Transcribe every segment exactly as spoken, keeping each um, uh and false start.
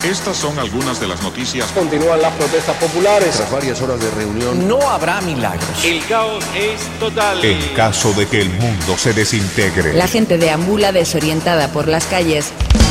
Estas son algunas de las noticias. Continúan las protestas populares. Tras varias horas de reunión, no habrá milagros. El caos es total. En caso de que el mundo se desintegre. La gente deambula desorientada por las calles.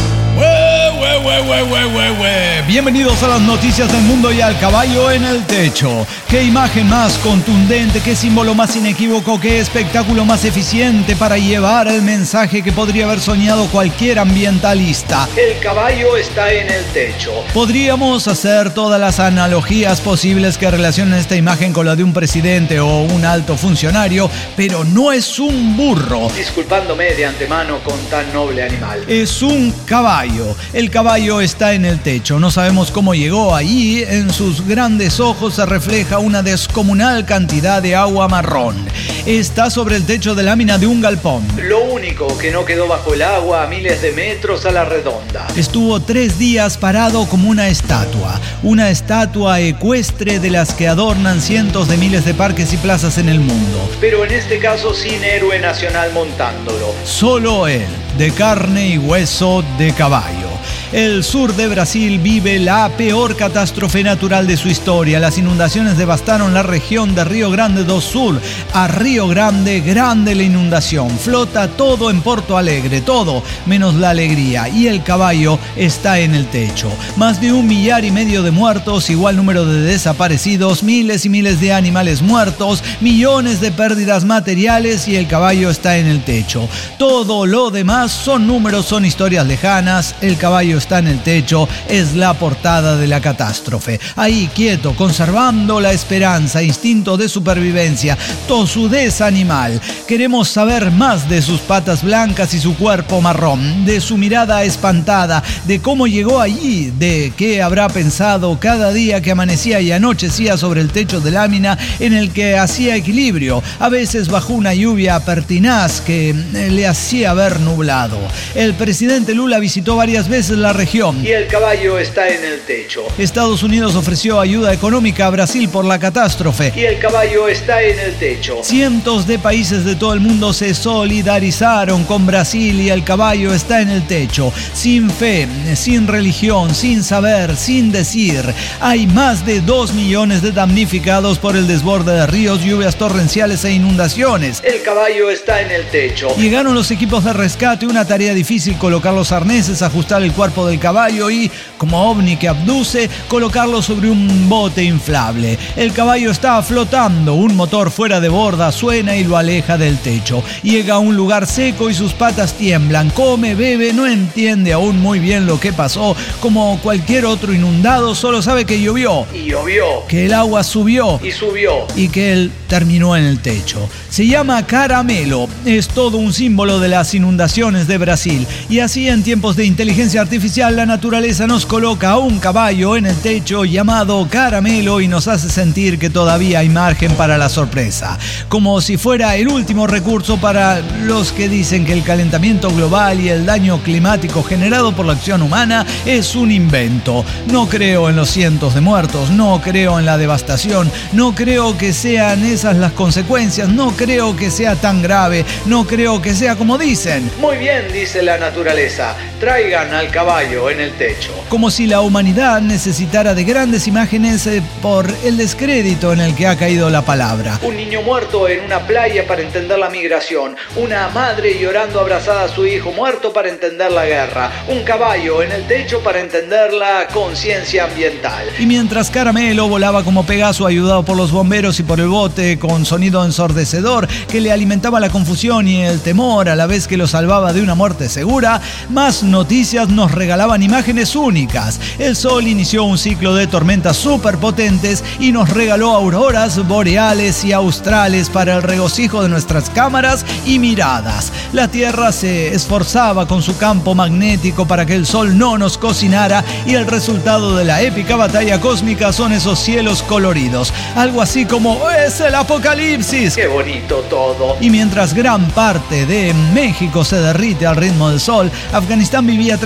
¡Hue, hue, hue, hue, hue, hue, hue! Bienvenidos a las noticias del mundo y al caballo en el techo. Qué imagen más contundente, qué símbolo más inequívoco, qué espectáculo más eficiente para llevar el mensaje que podría haber soñado cualquier ambientalista. El caballo está en el techo. Podríamos hacer todas las analogías posibles que relacionen esta imagen con la de un presidente o un alto funcionario, pero no es un burro. Disculpándome de antemano con tan noble animal. Es un caballo. El caballo está en el techo. No sabemos cómo llegó allí. En sus grandes ojos se refleja una descomunal cantidad de agua marrón. Está sobre el techo de lámina de un galpón. Lo único que no quedó bajo el agua a miles de metros a la redonda. Estuvo tres días parado como una estatua. Una estatua ecuestre de las que adornan cientos de miles de parques y plazas en el mundo. Pero en este caso sin héroe nacional montándolo. Solo él, de carne y hueso de caballo. El sur de Brasil vive la peor catástrofe natural de su historia. Las inundaciones devastaron la región de Río Grande do Sul. A Río Grande, grande la inundación. Flota todo en Porto Alegre, todo menos la alegría. Y el caballo está en el techo. Más de un millar y medio de muertos, igual número de desaparecidos, miles y miles de animales muertos, millones de pérdidas materiales y el caballo está en el techo. Todo lo demás son números, son historias lejanas. El caballo está en el techo, es la portada de la catástrofe. Ahí quieto, conservando la esperanza, instinto de supervivencia, tosudez animal. Queremos saber más de sus patas blancas y su cuerpo marrón, de su mirada espantada, de cómo llegó allí, de qué habrá pensado cada día que amanecía y anochecía sobre el techo de lámina en el que hacía equilibrio, a veces bajo una lluvia pertinaz que le hacía ver nublado. El presidente Lula visitó varias veces la región. Y el caballo está en el techo. Estados Unidos ofreció ayuda económica a Brasil por la catástrofe. Y el caballo está en el techo. Cientos de países de todo el mundo se solidarizaron con Brasil y el caballo está en el techo. Sin fe, sin religión, sin saber, sin decir. Hay más de dos millones de damnificados por el desborde de ríos, lluvias torrenciales e inundaciones. El caballo está en el techo. Llegaron los equipos de rescate, una tarea difícil, colocar los arneses, ajustar el cuerpo del caballo y, como ovni que abduce, colocarlo sobre un bote inflable. El caballo está flotando, un motor fuera de borda suena y lo aleja del techo. Llega a un lugar seco y sus patas tiemblan, come, bebe, no entiende aún muy bien lo que pasó. Como cualquier otro inundado, solo sabe que llovió. Y llovió. Que el agua subió. Y subió. Y que él terminó en el techo. Se llama Caramelo, es todo un símbolo de las inundaciones de Brasil. Y así en tiempos de inteligencia artificial, la naturaleza nos coloca a un caballo en el techo llamado Caramelo y nos hace sentir que todavía hay margen para la sorpresa. Como si fuera el último recurso para los que dicen que el calentamiento global y el daño climático generado por la acción humana es un invento. No creo en los cientos de muertos, no creo en la devastación, no creo que sean esas las consecuencias, no creo que sea tan grave, no creo que sea como dicen. Muy bien, dice la naturaleza, traigan al caballo en el techo. Como si la humanidad necesitara de grandes imágenes eh, por el descrédito en el que ha caído la palabra. Un niño muerto en una playa para entender la migración, una madre llorando abrazada a su hijo muerto para entender la guerra, un caballo en el techo para entender la conciencia ambiental. Y mientras Caramelo volaba como Pegaso ayudado por los bomberos y por el bote con sonido ensordecedor que le alimentaba la confusión y el temor a la vez que lo salvaba de una muerte segura, más noticias nos regalaban imágenes únicas. El sol inició un ciclo de tormentas superpotentes y nos regaló auroras boreales y australes para el regocijo de nuestras cámaras y miradas. La Tierra se esforzaba con su campo magnético para que el sol no nos cocinara y el resultado de la épica batalla cósmica son esos cielos coloridos. Algo así como ¡es el apocalipsis! ¡Qué bonito todo! Y mientras gran parte de México se derrite al ritmo del sol, Afganistán vivía trágicas inundaciones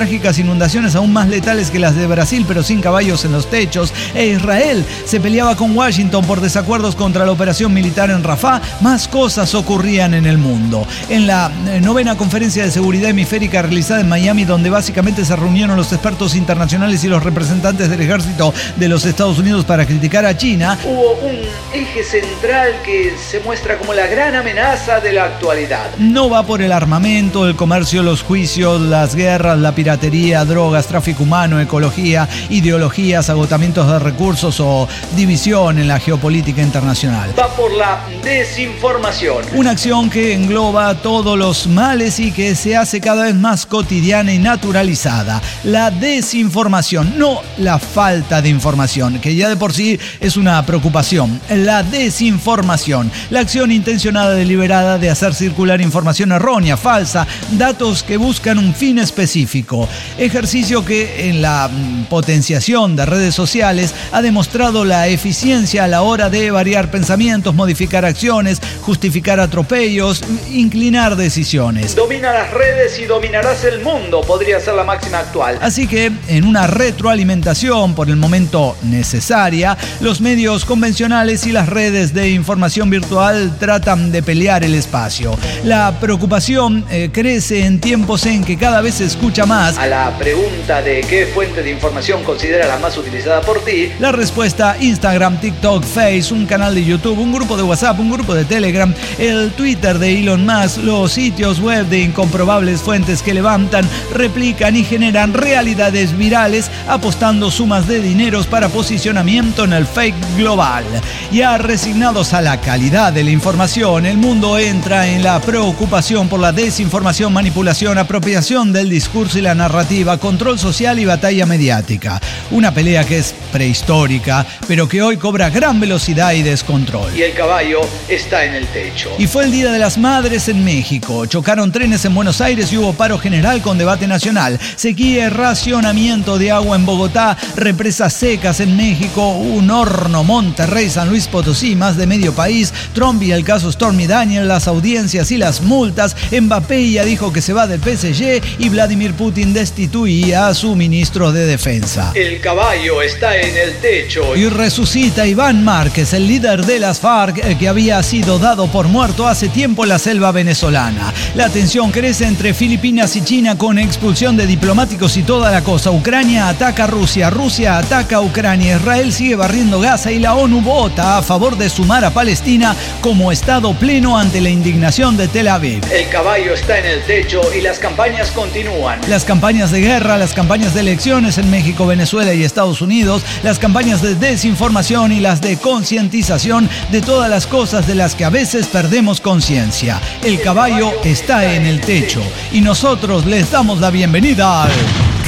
inundaciones aún más letales que las de Brasil, pero sin caballos en los techos. E Israel se peleaba con Washington por desacuerdos contra la operación militar en Rafah. Más cosas ocurrían en el mundo. En la novena conferencia de seguridad hemisférica realizada en Miami, donde básicamente se reunieron los expertos internacionales y los representantes del ejército de los Estados Unidos para criticar a China, hubo un eje central que se muestra como la gran amenaza de la actualidad. No va por el armamento, el comercio, los juicios, las guerras, la piratería, drogas, tráfico humano, ecología, ideologías, agotamientos de recursos o división en la geopolítica internacional. Va por la desinformación. Una acción que engloba todos los males y que se hace cada vez más cotidiana y naturalizada. La desinformación, no la falta de información, que ya de por sí es una preocupación. La desinformación, la acción intencionada, deliberada de hacer circular información errónea, falsa, datos que buscan un fin específico. Ejercicio que en la potenciación de redes sociales ha demostrado la eficiencia a la hora de variar pensamientos, modificar acciones, justificar atropellos, inclinar decisiones. Domina las redes y dominarás el mundo, podría ser la máxima actual. Así que, en una retroalimentación por el momento necesaria, los medios convencionales y las redes de información virtual tratan de pelear el espacio. La preocupación eh, crece en tiempos en que cada vez se escucha más a la pregunta de qué fuente de información consideras la más utilizada por ti. La respuesta: Instagram, TikTok, Face, un canal de YouTube, un grupo de WhatsApp, un grupo de Telegram, el Twitter de Elon Musk, los sitios web de incomprobables fuentes que levantan, replican y generan realidades virales, apostando sumas de dineros para posicionamiento en el fake global. Ya resignados a la calidad de la información, el mundo entra en la preocupación por la desinformación, manipulación, apropiación del discurso y la narrativa, control social y batalla mediática. Una pelea que es prehistórica, pero que hoy cobra gran velocidad y descontrol. Y el caballo está en el techo. Y fue el Día de las Madres en México. Chocaron trenes en Buenos Aires y hubo paro general con debate nacional. Sequía y racionamiento de agua en Bogotá, represas secas en México, un horno Monterrey, San Luis Potosí, más de medio país, Trump y el caso Stormy Daniels, las audiencias y las multas. Mbappé ya dijo que se va del P S G y Vladimir Putin destituía a su ministro de defensa. El caballo está en el techo. Y resucita Iván Márquez, el líder de las FARC, que había sido dado por muerto hace tiempo en la selva venezolana. La tensión crece entre Filipinas y China con expulsión de diplomáticos y toda la cosa. Ucrania ataca a Rusia, Rusia ataca a Ucrania, Israel sigue barriendo Gaza y la ONU vota a favor de sumar a Palestina como Estado pleno ante la indignación de Tel Aviv. El caballo está en el techo y las campañas continúan. Las campañas de guerra, las campañas de elecciones en México, Venezuela y Estados Unidos, las campañas de desinformación y las de concientización de todas las cosas de las que a veces perdemos conciencia. El caballo está en el techo y nosotros les damos la bienvenida al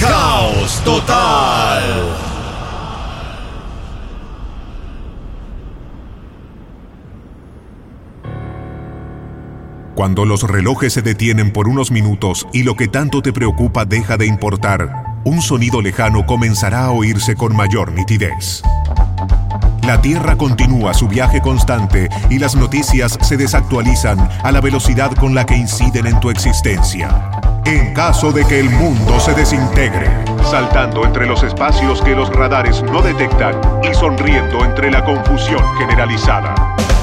Caos Total. Cuando los relojes se detienen por unos minutos y lo que tanto te preocupa deja de importar, un sonido lejano comenzará a oírse con mayor nitidez. La Tierra continúa su viaje constante y las noticias se desactualizan a la velocidad con la que inciden en tu existencia. En caso de que el mundo se desintegre, saltando entre los espacios que los radares no detectan y sonriendo entre la confusión generalizada.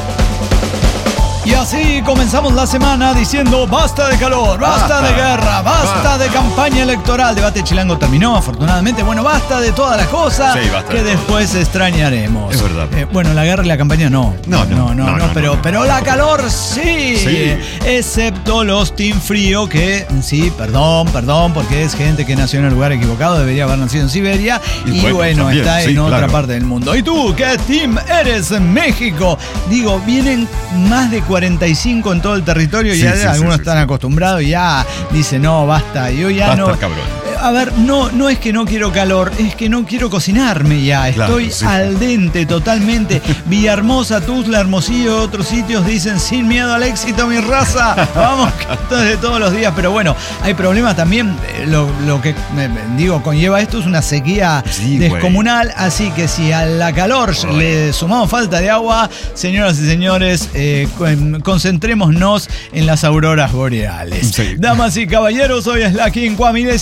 Y así comenzamos la semana diciendo basta de calor, basta, basta de guerra, basta, basta de campaña electoral. Debate Chilango terminó, afortunadamente. Bueno, basta de todas las cosas sí, que de después todo. extrañaremos. Es verdad. Eh, bueno, la guerra y la campaña no. No, no, no, no, no, no pero, no, no. pero la calor sí. sí. Excepto los Team Frío, que sí, perdón, perdón, porque es gente que nació en el lugar equivocado, debería haber nacido en Siberia. Y, y bueno, bueno también, está sí, en otra claro. parte del mundo. ¿Y tú qué team eres en México? Digo, vienen más de cuarenta y cinco en todo el territorio y sí, ya sí, algunos sí, están sí. acostumbrados y ya dicen, no, basta, yo ya basta, no... cabrón. A ver, no, no es que no quiero calor, es que no quiero cocinarme ya. Estoy claro, sí. al dente totalmente. Villahermosa, Tuzla, Hermosillo, otros sitios dicen sin miedo al éxito, mi raza. Vamos, de todos los días. Pero bueno, hay problemas también. Lo, lo que digo conlleva esto es una sequía sí, descomunal. Güey. Así que si a la calor Oye. le sumamos falta de agua, señoras y señores, eh, concentrémonos en las auroras boreales. Sí. Damas y caballeros, hoy es la quincuamilésima séptima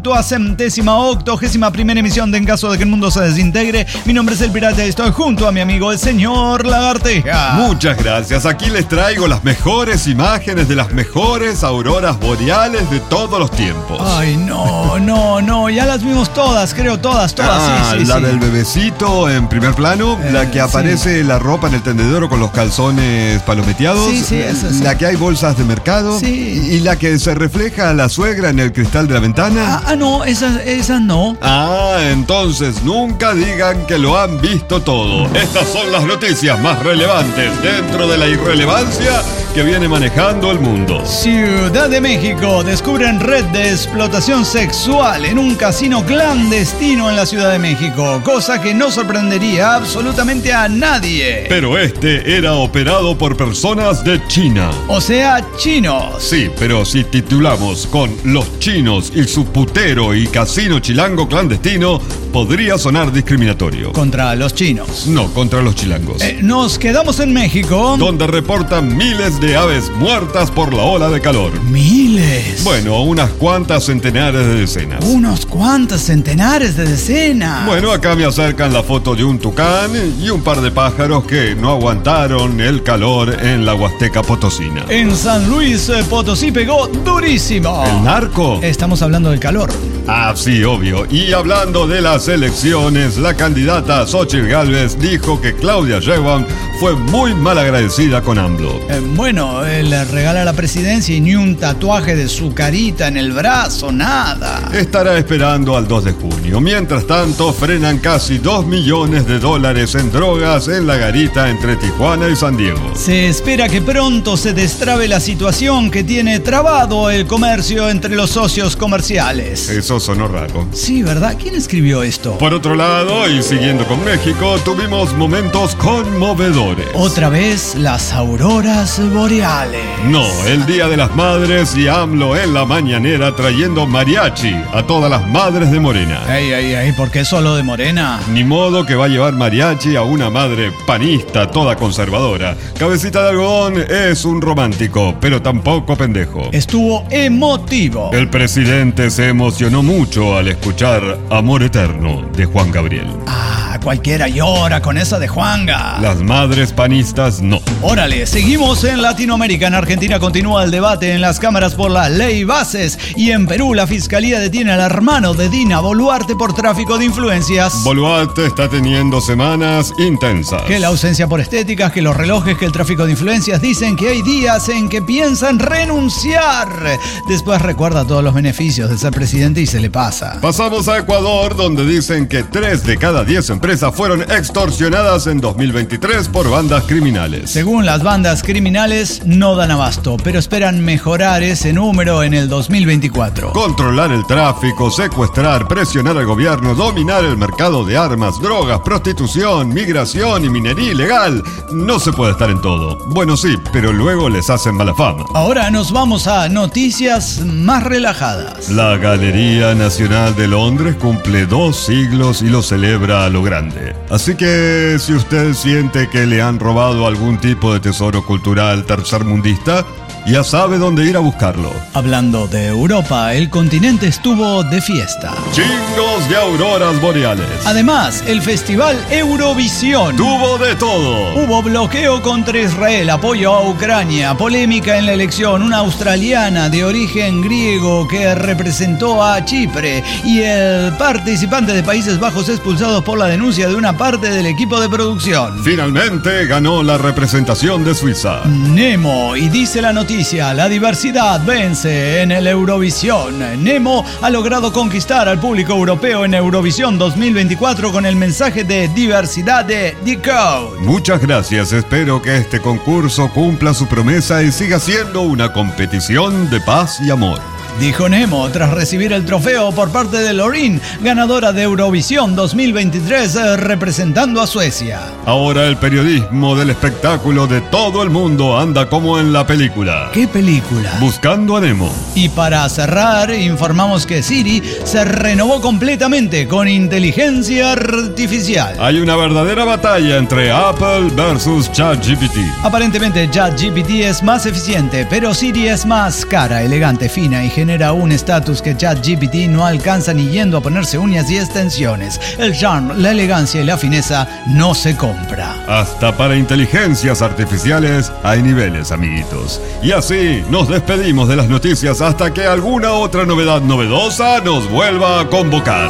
octuagésima octogésima primera emisión de En caso de que el mundo se desintegre. Mi nombre es El Pirata y estoy junto a mi amigo el señor Lagarteja. Muchas gracias. Aquí les traigo las mejores imágenes de las mejores auroras boreales de todos los tiempos. Ay, no, no, no. Ya las vimos todas, creo, todas, todas. Ah, sí, sí, la sí. del bebecito en primer plano, Eh, la que aparece sí. la ropa en el tendedero con los calzones palometeados, Sí, sí, esa sí. la que hay bolsas de mercado, Sí. y la que se refleja a la suegra en el cristal de la ventana. Ah, ah, no, esas, esas no. Ah, entonces nunca digan que lo han visto todo. Estas son las noticias más relevantes dentro de la irrelevancia que viene manejando el mundo. Ciudad de México. Descubren red de explotación sexual en un casino clandestino en la Ciudad de México, cosa que no sorprendería absolutamente a nadie. Pero este era operado por personas de China. O sea, chinos. Sí, pero si titulamos con Los chinos y su putero y casino chilango clandestino, podría sonar discriminatorio. Contra los chinos. No, contra los chilangos. Eh, nos quedamos en México. Donde reportan miles de aves muertas por la ola de calor. Miles. Bueno, unas cuantas centenares de decenas. Unos cuantos centenares de decenas. Bueno, acá me acercan la foto de un tucán y un par de pájaros que no aguantaron el calor en la Huasteca Potosina. En San Luis eh, Potosí pegó durísimo. ¿El narco? Estamos hablando del calor. Ah, sí, obvio. Y hablando de las elecciones, la candidata Xóchitl Gálvez dijo que Claudia Sheinbaum fue muy mal agradecida con AMLO. Eh, bueno, eh, le regala la presidencia y ni un tatuaje de su carita en el brazo, nada. Estará esperando al dos de junio. Mientras tanto, frenan casi dos millones de dólares en drogas en la garita entre Tijuana y San Diego. Se espera que pronto se destrabe la situación que tiene trabado el comercio entre los socios comerciales. Eso sonó raro. Sí, ¿verdad? ¿Quién escribió esto? Por otro lado, y siguiendo con México, tuvimos momentos conmovedores. Otra vez las auroras boreales. No, el Día de las Madres y AMLO en la mañanera trayendo mariachi a todas las madres de Morena. Ey, ey, ey, ¿por qué solo de Morena? Ni modo que va a llevar mariachi a una madre panista toda conservadora. Cabecita de Algodón es un romántico, pero tampoco pendejo. Estuvo emotivo. El presidente se emocionó mucho al escuchar Amor Eterno de Juan Gabriel. Ah, cualquiera llora con esa de Juanga. Las madres panistas no. Órale, seguimos en Latinoamérica. En Argentina continúa el debate en las cámaras por la ley Bases. Y en Perú la fiscalía detiene al hermano de Dina Boluarte por tráfico de influencias. Boluarte está teniendo semanas intensas. Que la ausencia por estéticas, que los relojes, que el tráfico de influencias. Dicen que hay días en que piensan renunciar. Después recuerda todos los beneficios de ser presidente y se le pasa. Pasamos a Ecuador, donde dicen que tres de cada diez empresas fueron extorsionadas en dos mil veintitrés por bandas criminales. Según las bandas criminales, no dan abasto, pero esperan mejorar ese número en el dos mil veinticuatro. Controlar el tráfico, secuestrar, presionar al gobierno, dominar el mercado de armas, drogas, prostitución, migración y minería ilegal. No se puede estar en todo. Bueno, sí, pero luego les hacen mala fama. Ahora nos vamos a noticias más relajadas. La Galería Nacional de Londres cumple dos siglos y lo celebra a lo grande. Así que si usted siente que le han robado algún tipo de tesoro cultural tercermundista, ya sabe dónde ir a buscarlo. Hablando de Europa, el continente estuvo de fiesta. Chingos de auroras boreales. Además, el festival Eurovisión Tuvo de todo. Hubo bloqueo contra Israel, apoyo a Ucrania, polémica en la elección, una australiana de origen griego que representó a Chipre y el participante de Países Bajos expulsados por la denuncia de una parte del equipo de producción. Finalmente ganó la representación de Suiza. Nemo, y dice la noticia, la diversidad vence en el Eurovisión. Nemo ha logrado conquistar al público europeo en Eurovisión dos mil veinticuatro con el mensaje de diversidad de Decode. Muchas gracias, espero que este concurso cumpla su promesa y siga siendo una competición de paz y amor. Dijo Nemo tras recibir el trofeo por parte de Loreen, ganadora de Eurovisión dos mil veintitrés, representando a Suecia. Ahora el periodismo del espectáculo de todo el mundo anda como en la película. ¿Qué película? Buscando a Nemo. Y para cerrar, informamos que Siri se renovó completamente con inteligencia artificial. Hay una verdadera batalla entre Apple versus ChatGPT. Aparentemente ChatGPT es más eficiente, pero Siri es más cara, elegante, fina y generosa genera un estatus que ChatGPT no alcanza ni yendo a ponerse uñas y extensiones. El charm, la elegancia y la fineza no se compra. Hasta para inteligencias artificiales hay niveles, amiguitos. Y así nos despedimos de las noticias hasta que alguna otra novedad novedosa nos vuelva a convocar.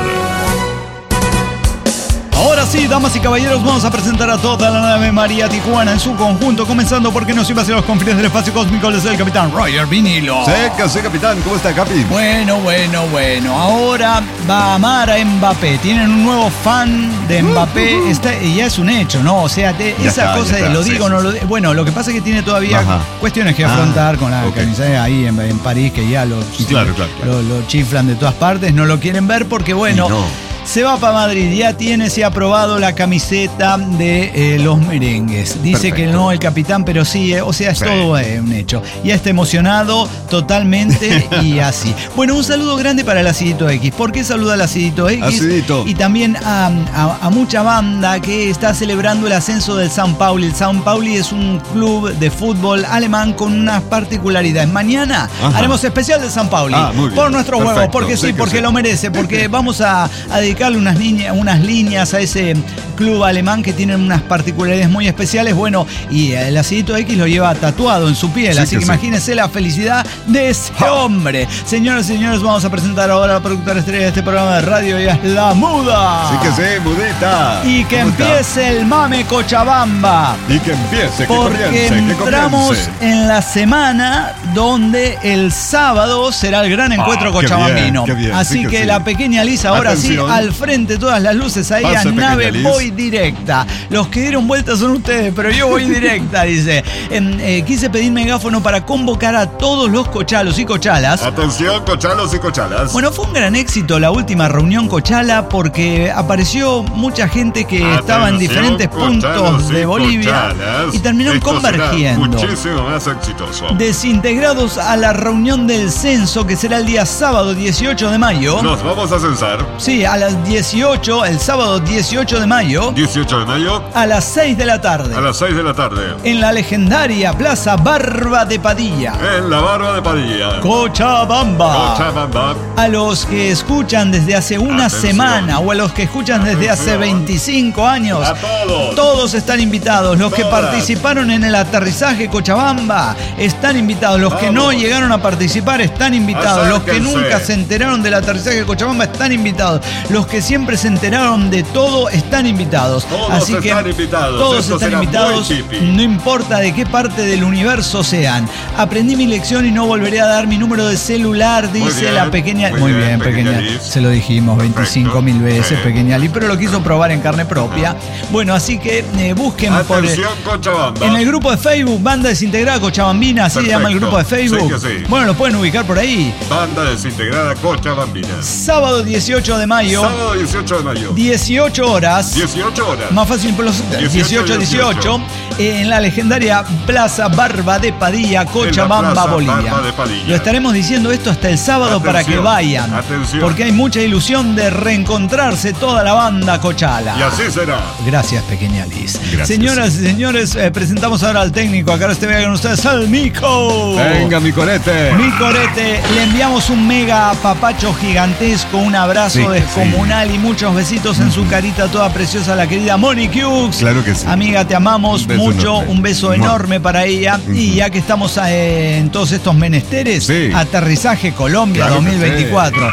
Ahora sí, damas y caballeros, vamos a presentar a toda la nave María Tijuana en su conjunto, comenzando porque nos iba hacia los confines del espacio cósmico. Les doy el capitán Roger Vinilo. Sí, que sí, capitán. ¿Cómo está, Capi? Bueno, bueno, bueno. Ahora va a amar a Mbappé. Tienen un nuevo fan de Mbappé. Uh, uh, está, y ya es un hecho, ¿no? O sea, te, esa está, cosa de lo digo, sí, no lo digo. Bueno, lo que pasa es que tiene todavía Ajá. cuestiones que afrontar ah, con la okay. camisa ahí en, en París, que ya lo, claro, claro, claro. lo, lo chiflan de todas partes. No lo quieren ver porque, bueno... Se va para Madrid, ya tiene, se ha aprobado la camiseta de eh, los merengues. Dice Perfecto. que no el capitán, pero sí, eh, o sea, es sí. todo eh, un hecho. Ya está emocionado totalmente y así. Bueno, un saludo grande para el Acidito X. ¿Por qué saluda al Acidito X? Acidito. Y también a, a, a mucha banda que está celebrando el ascenso del San Pauli. El San Pauli es un club de fútbol alemán con unas particularidades. Mañana Ajá. haremos especial del San Pauli. Ah, por nuestros Perfecto. huevos, porque sí, sí porque sí. lo merece, porque vamos a, a dedicar Unas, niña, unas líneas a ese club alemán que tienen unas particularidades muy especiales. Bueno, y el Acidito X lo lleva tatuado en su piel, sí, así que, que imagínense sí. la felicidad de ese hombre. Señoras y señores, vamos a presentar ahora a la productora estrella de este programa de radio, ella es La Muda. Sí que sí, Mudita. Y que empiece está? el mame Cochabamba. Y que empiece, que Porque comience, entramos que comience. en la semana donde el sábado será el gran encuentro ah, cochabambino. Qué bien, qué bien. Así sí que, que sí. la pequeña Lisa ahora Atención. sí, al frente todas las luces ahí Pase, a nave Liz. voy directa. Los que dieron vuelta son ustedes, pero yo voy directa, dice. Eh, eh, quise pedir megáfono para convocar a todos los cochalos y cochalas. Atención, cochalos y cochalas. Bueno, fue un gran éxito la última reunión cochala porque apareció mucha gente que Atención, estaba en diferentes puntos de Bolivia cochalas. y terminaron Esto convergiendo. Muchísimo más exitoso. Desintegrados a la reunión del censo que será el día sábado dieciocho de mayo. Nos vamos a censar. Sí, a las dieciocho, el sábado dieciocho de mayo. dieciocho de mayo. A las seis de la tarde. A las seis de la tarde. En la legendaria Plaza Barba de Padilla. En la Barba de Padilla. Cochabamba. Cochabamba. A los que escuchan desde hace una Atención. semana o a los que escuchan desde Atención. hace veinticinco años. A todos. Todos están invitados. Los Todas. que participaron en el aterrizaje Cochabamba están invitados. Los Vamos. que no llegaron a participar están invitados. Acérquense. Los que nunca se enteraron del aterrizaje de Cochabamba están invitados. Los que siempre se enteraron de todo están invitados. Todos Así que están invitados. todos Esto están será invitados. No importa de qué parte del universo sean. Aprendí mi lección y no volveré a dar mi número de celular, dice bien, la pequeña. Muy, muy bien, bien, pequeña. pequeña Liz. Se lo dijimos Perfecto. veinticinco mil veces, sí. pequeña Liz, pero lo quiso probar en carne propia. Ajá. Bueno, así que eh, busquen Atención, por Cochabamba. en el grupo de Facebook, Banda Desintegrada Cochabambina, así se llama el grupo de Facebook. Sí sí. Bueno, lo pueden ubicar por ahí. Banda Desintegrada Cochabambina. Sábado dieciocho de mayo. Sábado dieciocho de mayo. dieciocho horas. dieciocho horas. Más fácil por los dieciocho dieciocho. En la legendaria Plaza Barba de Padilla, Cochabamba, Bolivia. Lo estaremos diciendo esto hasta el sábado Atención. para que vayan. Atención. Porque hay mucha ilusión de reencontrarse toda la banda cochala. Y así será. Gracias, pequeña Liz. Gracias. Señoras y señores, eh, presentamos ahora al técnico. Acá este vean ustedes al Mico. Venga, mi corete. Mi corete. Le enviamos un mega papacho gigantesco, un abrazo sí, descomunal sí. y muchos besitos en su carita toda preciosa, la querida Monique Hughes. Claro que sí. Amiga, te amamos un mucho. Enorme. Un beso enorme para ella. Uh-huh. Y ya que estamos eh, en todos estos menesteres, sí. Aterrizaje Colombia claro dos mil veinticuatro.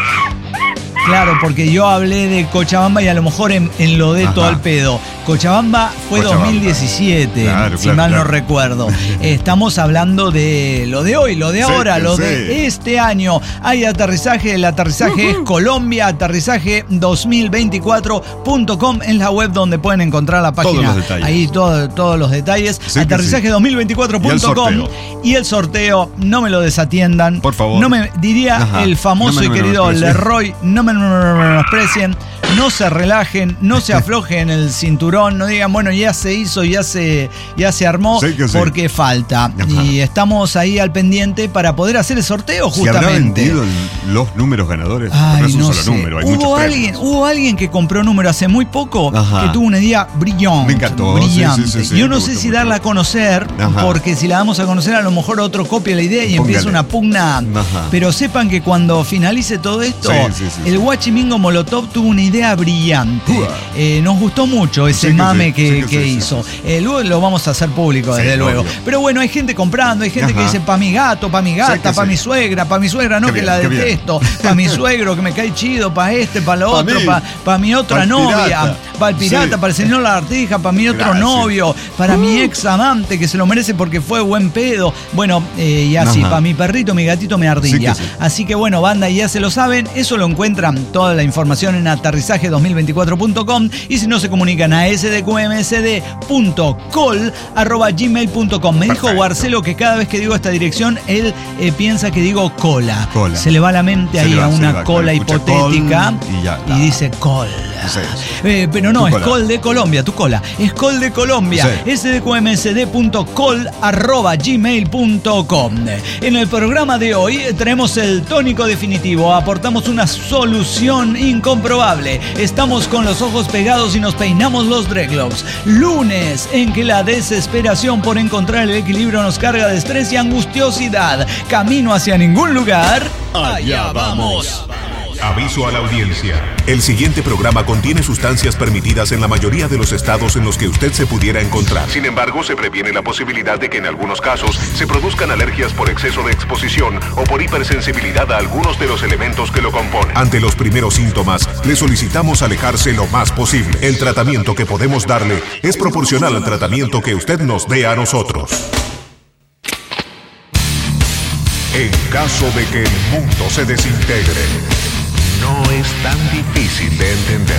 Claro, porque yo hablé de Cochabamba y a lo mejor en, en lo de Ajá. todo el pedo. Cochabamba fue Cochabamba. dos mil diecisiete, claro, si claro, mal claro. no recuerdo. Estamos hablando de lo de hoy, lo de ahora, sí, lo sí. de este año. Hay aterrizaje, el aterrizaje uh-huh. es Colombia, aterrizaje dos mil veinticuatro punto com en la web donde pueden encontrar la página. Todos los detalles. Ahí todo, todos los detalles. Sí, aterrizaje sí. dos mil veinticuatro punto com y, y el sorteo, no me lo desatiendan. Por favor. No me diría Ajá. el famoso no me, y querido no Leroy, no me menosprecien, no se relajen, no se aflojen el cinturón, no digan, bueno, ya se hizo, ya se, ya se armó, Sí que sí. porque falta. Ajá. Y estamos ahí al pendiente para poder hacer el sorteo, ¿Se habrá justamente. vendido el- los números ganadores? Ay, no es un no solo sé. número, hay muchos hubo premios. alguien, hubo alguien que compró número hace muy poco, Ajá. que tuvo una idea brillante. Me encantó, sí, brillante. sí, sí, sí, Yo no me sé gustó si mucho. darla a conocer, Ajá. porque si la damos a conocer a lo mejor otro copia la idea y Póngale. empieza una pugna. Ajá. Pero sepan que cuando finalice todo esto, Sí, sí, sí, el sí. Guachimingo Molotov tuvo una idea brillante. Uah. Eh, nos gustó mucho ese Sí que mame sí, que, sí que que sí, sí, hizo. sí. Eh, luego lo vamos a hacer público, Sí, desde luego. obvio. Pero bueno, hay gente comprando, hay gente que Ajá. dice pa' mi gato, pa' mi gata, Sí que pa' sí. mi suegra, pa' mi suegra, no Qué que bien, la qué bien. detesto, pa' mi suegro que me cae chido, pa' este, pa' lo Pa' otro, mí. pa', pa' mi otra Pa'l novia, pirata. pa' el pirata, Sí. para el señor Lagartija, pa' mi otro Gracias. novio, para mi Uh. ex amante que se lo merece porque fue buen pedo. Bueno, eh, y así, Ajá. pa' mi perrito, mi gatito, mi ardilla. Sí que sí. Así que bueno, banda, ya se lo saben, eso lo encuentran toda la información en aterrizaje dos mil veinticuatro punto com y si no se comunican a s d q m s d punto col arroba gmail punto com. Me dijo Perfecto. Barcelo que cada vez que digo esta dirección, él eh, piensa que digo cola. Cola. Se le va la mente Se ahí le va, a se una le va, cola escucha hipotética col y ya, y la- dice cola. Sí. Eh, pero no, Tu es cola. col de Colombia, tu cola. Es col de Colombia. Sí. s d q m s d punto col arroba gmail punto com. En el programa de hoy traemos el tónico definitivo. Aportamos una solución incomprobable. Estamos con los ojos pegados y nos peinamos los dreadlocks. Lunes en que la desesperación por encontrar el equilibrio nos carga de estrés y angustiosidad. Camino hacia ningún lugar. Allá vamos. Aviso a la audiencia. El siguiente programa contiene sustancias permitidas en la mayoría de los estados en los que usted se pudiera encontrar. Sin embargo, se previene la posibilidad de que en algunos casos se produzcan alergias por exceso de exposición o por hipersensibilidad a algunos de los elementos que lo componen. Ante los primeros síntomas, le solicitamos alejarse lo más posible. El tratamiento que podemos darle es proporcional al tratamiento que usted nos dé a nosotros. En caso de que el mundo se desintegre, no es tan difícil de entender.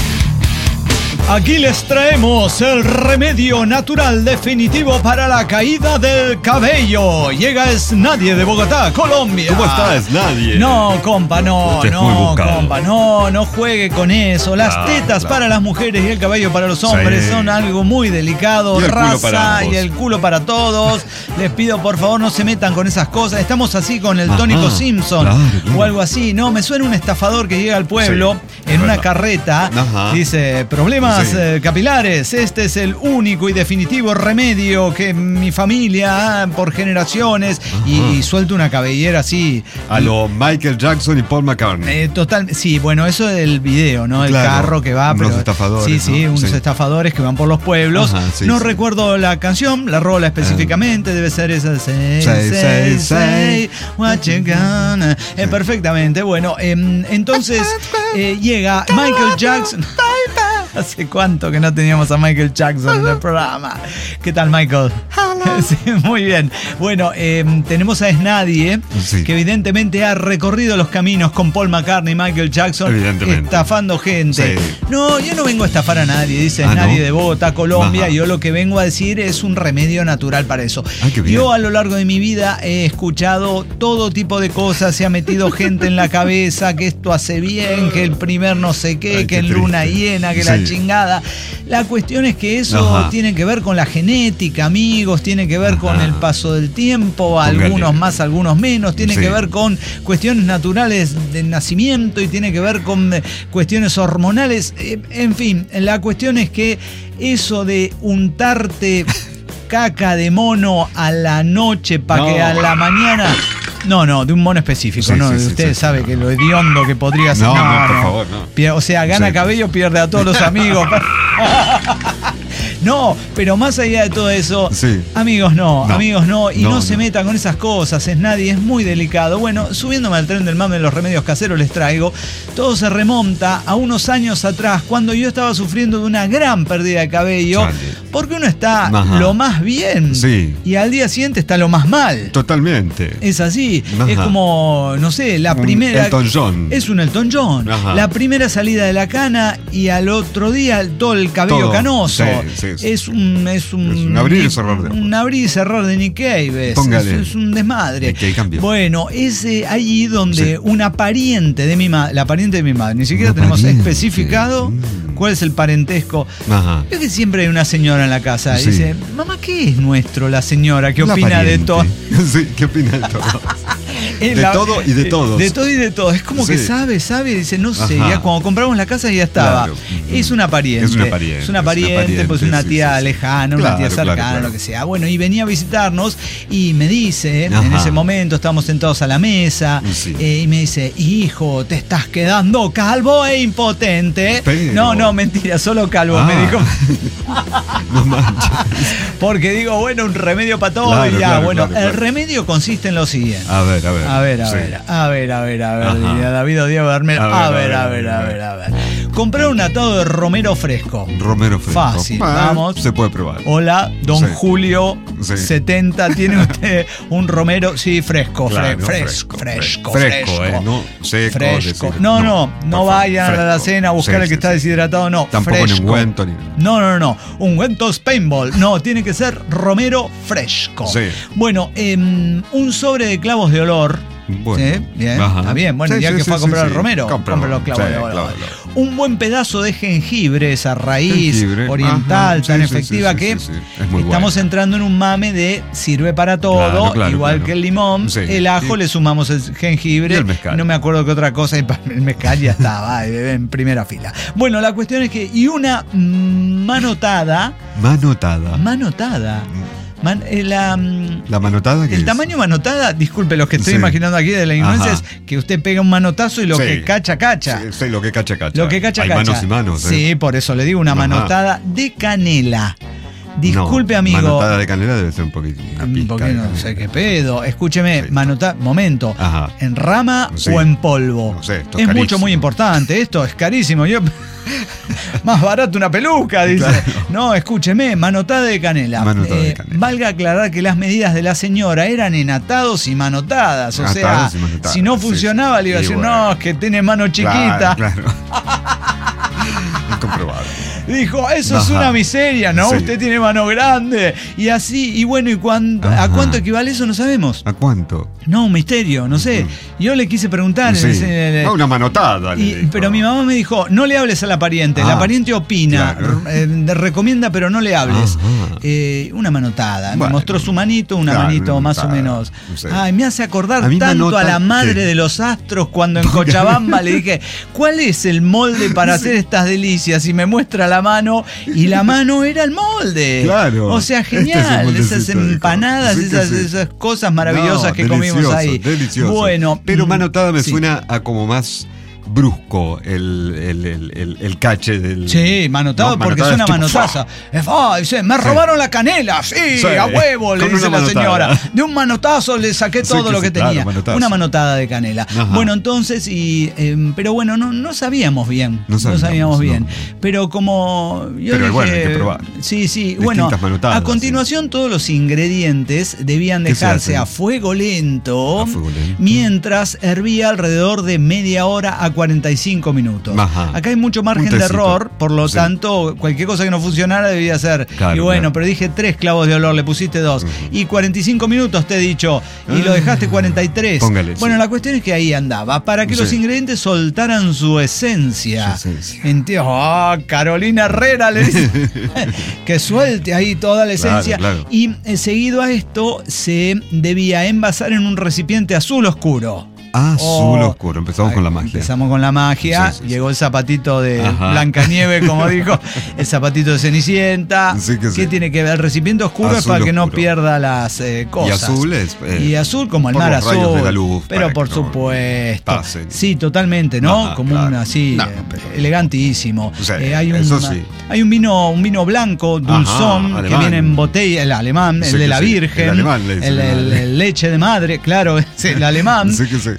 Aquí les traemos el remedio natural definitivo para la caída del cabello. Llega Esnadie de Bogotá, Colombia. ¿Cómo estás, Nadie? No, compa, no, Este es muy no, buscado. compa, no, no juegue con eso. Las Ah, tetas claro. para las mujeres y el cabello para los hombres Sí. son algo muy delicado. Y el culo para Raza ambos. y el culo para todos. Les pido, por favor, no se metan con esas cosas. Estamos así con el Ajá, tónico Simpson claro, claro. o algo así. No, me suena un estafador que llega al pueblo Sí, en es una verdad. carreta. Ajá. Dice, problemas Sí. eh, capilares. Este es el único y definitivo remedio que mi familia, ah, por generaciones, y, y suelta una cabellera así. A lo Michael Jackson y Paul McCartney. Eh, total, sí, bueno, eso del video, ¿no? El Claro, carro que va. unos pero- estafadores, Sí, sí, ¿no? unos Sí. estafadores que van por los pueblos. Ajá, sí, no sí. recuerdo la canción, la rola específicamente, debe ser esa. Say, Say, say, say, say, what you gonna. Eh, perfectamente, bueno, em, entonces eh, llega Michael Jackson. ¿Hace cuánto que no teníamos a Michael Jackson en el programa? ¿Qué tal, Michael? Sí, muy bien. Bueno, eh, tenemos a Esnadie, Sí. que evidentemente ha recorrido los caminos con Paul McCartney y Michael Jackson, Evidentemente. estafando gente. Sí. No, yo no vengo a estafar a nadie, dice Ah, Esnadie ¿no? de Bogotá, Colombia. Ajá. Yo lo que vengo a decir es un remedio natural para eso. Ah, qué bien. Yo a lo largo de mi vida he escuchado todo tipo de cosas, se ha metido gente en la cabeza que esto hace bien, que el primer no sé qué, Ay, que qué en luna triste. llena, que la Sí. chingada. La cuestión es que eso Ajá. tiene que ver con la genética, amigos, tiene que ver con Ajá. el paso del tiempo, Póngale. algunos más, algunos menos, tiene Sí. que ver con cuestiones naturales del nacimiento y tiene que ver con eh, cuestiones hormonales. Eh, en fin, la cuestión es que eso de untarte caca de mono a la noche para No. que a la mañana... No, no, de un mono específico, Sí, ¿no? sí, sí, Usted sí, sabe sí, que no. lo hediondo que podría ser. No, no, por favor, no. Pier- O sea, gana Sí. cabello, pierde a todos los amigos. No, pero más allá de todo eso, Sí. amigos no, No. amigos no, y no, No, se no. metan con esas cosas, es nadie, es muy delicado. Bueno, subiéndome al tren del mame de los remedios caseros les traigo, todo se remonta a unos años atrás, cuando yo estaba sufriendo de una gran pérdida de cabello, Chale. Porque uno está Ajá. lo más bien Sí. y al día siguiente está lo más mal. Totalmente. Es así. Ajá. Es como, no sé, la Un primera. Elton John. Es un Elton John. Ajá. La primera salida de la cana y al otro día todo el cabello Todo. canoso. Sí, sí, sí. Es un. Es un, Es un abrir y cerrar de ojos. Un abrir y cerrar de Nick Cave. Es, Póngale. es- es un desmadre. Nick Cave cambió. Bueno, es eh, allí donde Sí. una pariente de mi madre. La pariente de mi madre. Ni siquiera Una tenemos pariente. especificado Mm. cuál es el parentesco. Ajá. Es que siempre hay una señora en la casa. Y Sí. dice, mamá, ¿qué es nuestro la señora? ¿Qué La opina de pariente. todo? Sí, ¿qué opina de todo? Es De la- todo y de todos. De todo y de todo. Es como que Sí. sabe, sabe, dice, no sé, Ajá. ya cuando compramos la casa ya estaba. Claro. Es una pariente. Es una pariente, Es una es una pariente, pariente, pues una sí, tía sí, sí. lejana, una Claro, tía cercana, claro, claro. lo que sea. Bueno, y venía a visitarnos y me dice, en Ajá. ese momento estábamos sentados a la mesa, Sí. eh, y me dice, hijo, te estás quedando calvo e impotente. Pero- No, no, mentira, solo calvo, Ah. me dijo. No manches. Porque digo, bueno, un remedio para todo Claro, y ya. claro, Bueno, claro, el claro. remedio consiste en lo siguiente. A ver, a ver. A ver, a Sí. ver, a ver, a ver, a ver, Ajá. diría David o Diego Bermero. A ver, a ver, a ver, a ver. Comprar un atado de romero fresco. Romero fresco. Fácil, Ah, vamos. Se puede probar. Hola, don Sí. Julio Sí. setenta, ¿tiene usted un romero? Sí, fresco, fre- Claro, fresco, fresco, fresco, fresco, eh, no seco, Fresco. decir, No, no, no, por no favor, vayan a la fresco. cena a buscar Sí, el que sí, está sí. deshidratado, no. Tampoco fresco. en ungüento ni nada. No, no, no, no. Ungüentos paintball. No, tiene que ser romero fresco. Sí. Bueno, em, un sobre de clavos de olor. Bueno. Sí, bien, Ajá. está bien. Bueno, Sí, ya sí, que sí, fue a sí, comprar sí. el romero, Compra compra los clavos sí, de olor. clavo de olor. Un buen pedazo de jengibre, esa raíz Jengibre, oriental ajá, tan sí, sí, efectiva sí, sí, que sí, sí. Es muy estamos buena. entrando en un mame de sirve para todo, Claro, claro, igual claro. que el limón, Sí. el ajo, Y- le sumamos el jengibre, y el mezcal. no me acuerdo qué otra cosa, y pa- el mezcal ya estaba eh, en primera fila. Bueno, la cuestión es que, y una mm, manotada, Manotada. manotada, man- eh, la... mm, ¿La manotada qué el es? tamaño manotada, disculpe, lo que estoy Sí. imaginando aquí de la ignorancia Ajá. es que usted pega un manotazo y lo Sí. que cacha, cacha. Sí, sí, lo que cacha, cacha. Lo que cacha, Hay cacha. manos y manos. ¿eh? Sí, por eso le digo una Ajá. manotada de canela. Disculpe, No, amigo. Manotada de canela debe ser un poquito. una Mm, pizca Porque de no canela. sé qué pedo. Escúcheme, Sí. manota, momento. Ajá. ¿En rama Sí. o en polvo? No sé, esto es es mucho, carísimo. muy importante. Esto es carísimo. Yo. Más barato una peluca, dice. Claro. No, escúcheme, manotada de canela. Manotada de Eh, canela. Valga aclarar que las medidas de la señora eran en atados y manotadas. O sea, Atados y manotadas, si no sí, funcionaba, sí. le iba a Y decir, bueno. no, es que tiene mano chiquita. Claro, claro. Incomprobable. Dijo, eso es Ajá. una miseria, ¿no? Sí. Usted tiene mano grande. Y así, y bueno, ¿y cuánto, a Ajá. cuánto equivale eso? No sabemos. ¿A cuánto? No, un misterio, no sé. Yo le quise preguntar. Sí. en ese- Ah, una manotada. le y- dijo. pero mi mamá me dijo, no le hables a la pariente. la Ah, pariente opina, claro. r- eh, recomienda, pero no le hables. Ajá. Eh, una manotada. Me Bueno, mostró su manito, una claro, manito una más o manotada, menos. no sé. Ay, me hace acordar A mí tanto manota- a la madre ¿qué? de los astros cuando en Cochabamba le dije, ¿cuál es el molde para hacer estas delicias? Y me muestra la mano, y la mano era el molde. Claro. O sea, Este es el genial. moldecito, Esas dijo. empanadas, Sí que esas, sí. esas cosas maravillosas No, que comimos delicioso, ahí. Delicioso. Bueno, pero mm, manotada me sí. suena a como más brusco el, el, el, el, el cache del. Sí, manotado No, porque es manotada una tipo, manotaza. Es, ah, dice, me robaron la canela. Sí, Sí. a huevo, le Con dice una la manotada. señora. De un manotazo le saqué Sí, todo que lo sí, que claro, tenía. manotazo. Una manotada de canela. Ajá. Bueno, entonces, y em, pero bueno, no, no sabíamos bien. No sabíamos, bien. no. Pero como yo Pero dije, bueno, hay que probar. Sí, sí. Distintas Bueno, manotadas, a continuación todos los ingredientes debían ¿Qué se dejarse hacen? a fuego lento, A fuego lento. mientras hervía alrededor de media hora a cuarenta y cinco minutos. Ajá. Acá hay mucho margen Un de tecito. error, por lo Sí. tanto, cualquier cosa que no funcionara debía ser. Claro, y bueno, claro. pero dije tres clavos de olor, le pusiste dos. Y cuarenta y cinco minutos te he dicho, y lo dejaste cuarenta y tres. Póngale, Bueno, sí. la cuestión es que ahí andaba, para que Sí. los ingredientes soltaran su esencia. Su esencia. Enti- ah, Carolina Herrera le dice que suelte ahí toda la Claro, esencia. claro. Y eh, seguido a esto se debía envasar en un recipiente azul oscuro. Azul Oh, oscuro. Empezamos Ay, con la magia. Empezamos con la magia. Sí, sí, sí. Llegó el zapatito de Ajá. Blancanieve, como dijo. El zapatito de Cenicienta. Sí que sí. ¿Qué tiene que ver? El recipiente oscuro es Azul para que no oscuro. pierda las eh, cosas. Y azul es, eh, y azul como el por mar los azul. rayos de la luz, pero para por que no supuesto. pasen. Sí, totalmente, ¿no? Ajá, como claro. un así, No. eh, elegantísimo. Sí, Eh, hay un, eso sí. hay un vino, un vino blanco, dulzón, Ajá, que alemán. viene en botella, el alemán, Sí el de que la sí, Virgen, el alemán le dicen el, al el- alemán. el leche de madre, claro, es el alemán. Sí que sí.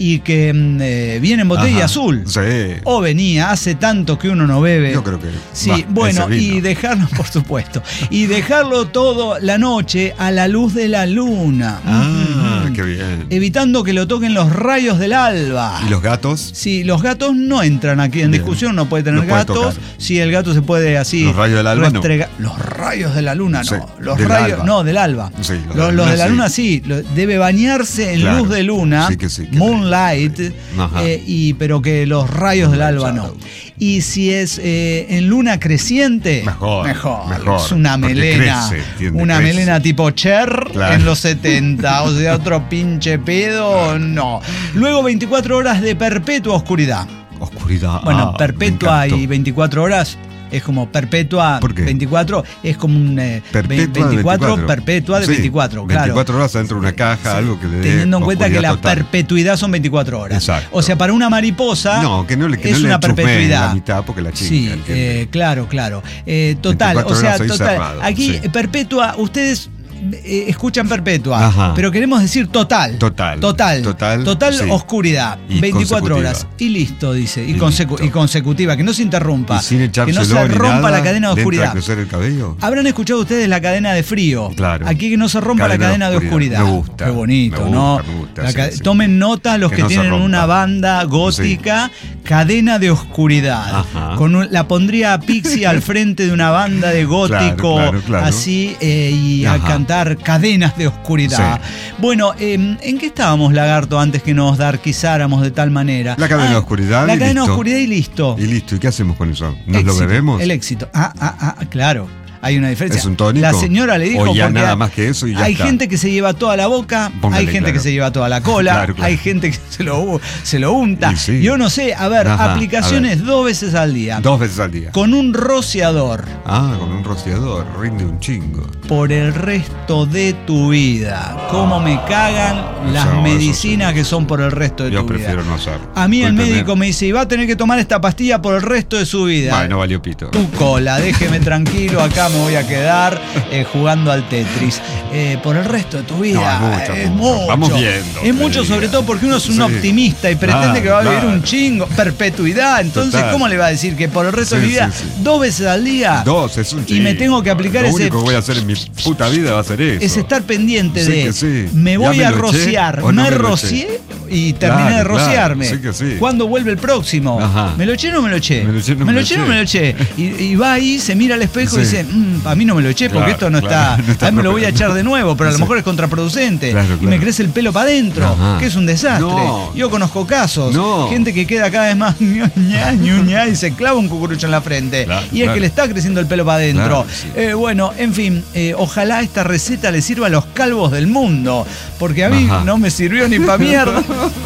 y que eh, viene en botella Ajá. azul. Sí. O venía, hace tanto que uno no bebe. Yo creo que Sí, va, bueno, ese vino. y dejarlo, por supuesto, y dejarlo todo la noche a la luz de la luna. Ah, Mm. qué bien. Evitando que lo toquen los rayos del alba. ¿Y los gatos? Sí, los gatos no entran aquí en Bien. discusión, no puede tener Los puede gatos. tocar. Sí, el gato se puede así. ¿Los rayos del alba no? restrega- Los rayos de la luna no. Sí, Los del rayos, alba. no, del alba. Sí, los los, de la los luna, de la sí. luna sí. Lo- debe bañarse en Claro. luz de luna, Sí que sí, que moonlight, Ajá. eh, y, pero que los rayos del alba no. Y si es eh, en luna creciente, Mejor, mejor. mejor, Es una porque melena. crece, ¿entiende? una Crece. melena tipo Cher Claro. en los setenta. O sea, otro pinche pedo, no. Luego veinticuatro horas de perpetua oscuridad. Oscuridad. Bueno, Ah, perpetua me encantó. y veinticuatro horas es como perpetua. ¿Por qué? veinticuatro es como un eh, Perpetua de veinticuatro, veinticuatro. perpetua de Sí, veinticuatro, claro. veinticuatro horas dentro de una caja, algo que le dé Teniendo en cuenta que oscuridad la total. perpetuidad son veinticuatro horas. Exacto. O sea, para una mariposa No, que no le, que es no le una chusmeen perpetuidad. la mitad porque la chinga, Sí, ¿entiende? eh, claro, claro. Eh, total, o veinticuatro sea, horas ahí total. cerrado, Aquí sí. eh, perpetua, ustedes eh, escuchan perpetua, Ajá. pero queremos decir total. Total. Total. Total, Total sí. oscuridad. Y veinticuatro consecutiva. horas. Y listo, dice. Y, Y consecu- listo. y consecutiva, que no se interrumpa. Y sin que echárselo no se ni rompa nada, la cadena de le entra oscuridad. a crecer el cabello. Habrán escuchado ustedes la cadena de frío. Claro. Aquí que no se rompa Cadena la cadena de de oscuridad. oscuridad. Me gusta. Qué bonito, Me ¿no? gusta, me gusta, La sí, ca- sí. Tomen nota los que, Que no se tienen rompa. una banda gótica, cadena de oscuridad. Ajá. Con un- la pondría a Pixie al frente de una banda de gótico, Claro, claro, claro. así, eh, y a Ajá. cantar cadenas de oscuridad. Sí. Bueno, eh, ¿en qué estábamos, Lagarto, antes que nos darquizáramos de tal manera? La cadena Ah, de oscuridad La y cadena de listo. oscuridad y listo. Y listo, ¿y qué hacemos con eso? ¿Nos Éxito, lo bebemos? El éxito. Ah, ah, ah, claro. Hay una diferencia. ¿Es un tónico? La señora le dijo O ya porque nada más que eso y ya hay está. gente que se lleva toda la boca, Póngale, hay gente claro. que se lleva toda la cola, Claro, claro. hay gente que se lo, se lo unta. Y sí. Yo no sé, a ver, Ajá, aplicaciones a ver. dos veces al día. Dos veces al día. Con un rociador Ah, con un rociador, rinde un chingo. por el resto de tu vida. Cómo me cagan las No, eso medicinas sí. que son por el resto de Yo tu prefiero vida. no hacerlo. A mí el Discúlpeme. médico me dice, y va a tener que tomar esta pastilla por el resto de su vida. Bueno, valió pito. Tu cola, déjeme tranquilo, acá me voy a quedar eh, jugando al Tetris. Eh, por el resto de tu vida. No, es mucho, es mucho. mucho. Vamos viendo, Es mucho, te sobre diga. todo porque uno es un Sí. optimista y pretende Claro, que va a vivir claro. un chingo. Perpetuidad. Entonces, Total. ¿cómo le va a decir que por el resto Sí, de mi vida, sí, sí. dos veces al día? Dos, es un Y chingo. me tengo que aplicar Lo ese. único que voy a hacer en mi puta vida va a ser eso. Es estar pendiente Sí de. que sí. Me ¿Ya voy me a lo eché rociar. o no me me lo rocié eché? y terminé Claro, de claro, rociarme. sí que sí. ¿Cuándo vuelve el próximo? Ajá. ¿Me lo eché o no me lo eché? Me lo eché o no me me lo lo eché o no eché. me lo eché. Y, y va ahí, se mira al espejo y Sí. dice, "Mm, a mí no me lo eché porque Claro, esto no claro, está. no está a mí me lo voy a propio". echar de nuevo, pero a lo Sí. mejor es contraproducente. Claro, Y me claro. crece el pelo para adentro, Ajá. que es un desastre. No. Yo conozco casos. No. Gente que queda cada vez más ña, ña, ña, y se clava un cucurucho en la frente. Claro, y es claro. que le está creciendo el pelo para adentro. Claro, sí. Eh, bueno, en fin, eh, ojalá esta receta le sirva a los calvos del mundo, porque a mí Ajá. no me sirvió ni pa' mierda.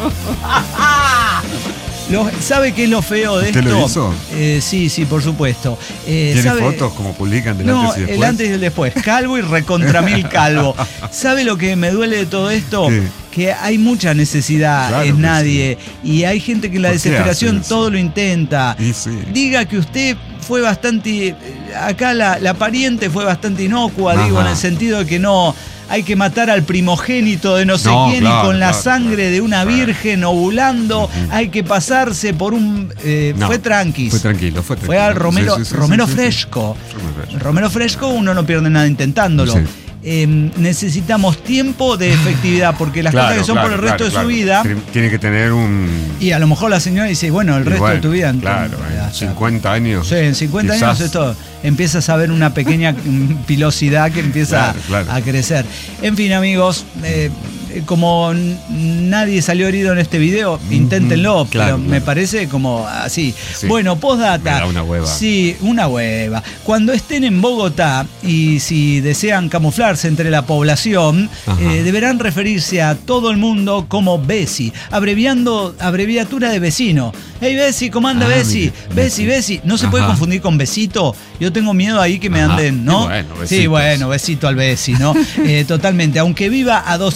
Lo- ¿Sabe qué es lo feo de ¿Usted esto? lo hizo? Eh, sí, sí, por supuesto. Eh, ¿Tiene ¿sabe? fotos como publican del No, antes y después? el antes y el después. Calvo y recontra mil calvo. ¿Sabe lo que me duele de todo esto? ¿Qué? Que hay mucha necesidad, Claro es que nadie. Y hay gente que en la ¿Por qué desesperación hacen eso? todo lo intenta. Y sí. Diga que usted fue bastante. Acá la, la pariente fue bastante inocua, Ajá. digo, en el sentido de que no. Hay que matar al primogénito de no sé No, quién claro, y con la claro, sangre claro. de una Claro. virgen ovulando hay que pasarse por un. eh, No, fue tranquis. Fue tranquilo, fue tranquilo. Fue al Romero, Sí, sí, sí, Romero sí, sí. Fresco. Romero Fresco. Romero Fresco uno no pierde nada intentándolo. Sí. Eh, necesitamos tiempo de efectividad porque las Claro, cosas que son claro, por el resto claro, de claro. su vida. Tiene- Tiene que tener un. Y a lo mejor la señora dice, bueno, el y resto bueno, de tu vida. Claro, entonces, en hasta- cincuenta años. Sí, en cincuenta quizás. años esto empiezas a ver una pequeña mm, pilosidad que empieza Claro, claro. a crecer. En fin, amigos, eh, como n- nadie salió herido en este video, inténtenlo, claro, pero me claro. parece como así. Sí. Bueno, postdata. Me da una hueva. Sí, una hueva. Cuando estén en Bogotá y si desean camuflarse entre la población, Ajá. eh, deberán referirse a todo el mundo como Bessi, abreviando abreviatura de vecino. Hey Bessi, ¿cómo anda Ah, Bessi? mire, Bessi, Bessi. No se puede Ajá. confundir con besito. Yo tengo miedo ahí que me Ajá. anden, ¿no? Y bueno, sí, besitos. bueno, besito al Bessi, ¿no? Eh, totalmente. Aunque viva a doscientas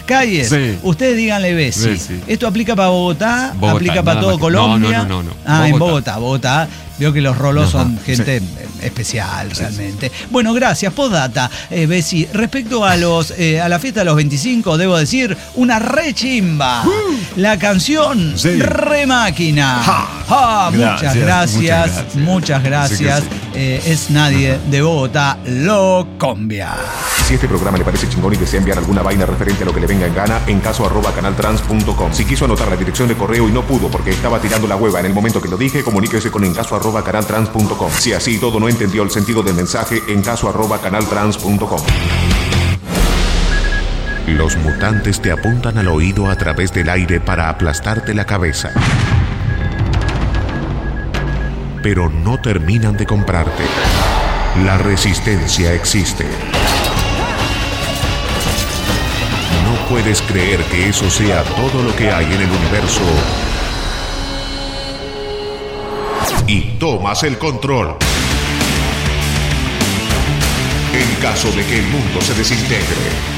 las calles, Sí. ustedes díganle Bessi. Bessi. ¿Esto aplica para Bogotá? Bogotá, ¿Aplica para nada todo más. Colombia? No, no, no, no, no. Ah, en Bogotá. Bogotá, Bogotá. Veo que los rolos son Ajá, gente sí. especial, realmente. Bueno, gracias. Postdata, eh, Bessi. Respecto a los eh, a la fiesta de los veinticinco, debo decir, una rechimba. La canción Sí. Re Máquina. Ja. Ah, muchas Gracias, gracias, muchas gracias. muchas gracias. Sí que sí. Eh, es nadie de Bogotá, lo combia. Si este programa le parece chingón y desea enviar alguna vaina referente a lo que le venga en gana, en caso arroba canaltrans punto com. Si quiso anotar la dirección de correo y no pudo porque estaba tirando la hueva en el momento que lo dije, comuníquese con encaso arroba canaltrans punto com. Si así todo no entendió el sentido del mensaje, encaso arroba canaltrans punto com. Los mutantes te apuntan al oído a través del aire para aplastarte la cabeza. Pero no terminan de comprarte. La resistencia existe. No puedes creer que eso sea todo lo que hay en el universo. Y tomas el control. En caso de que el mundo se desintegre.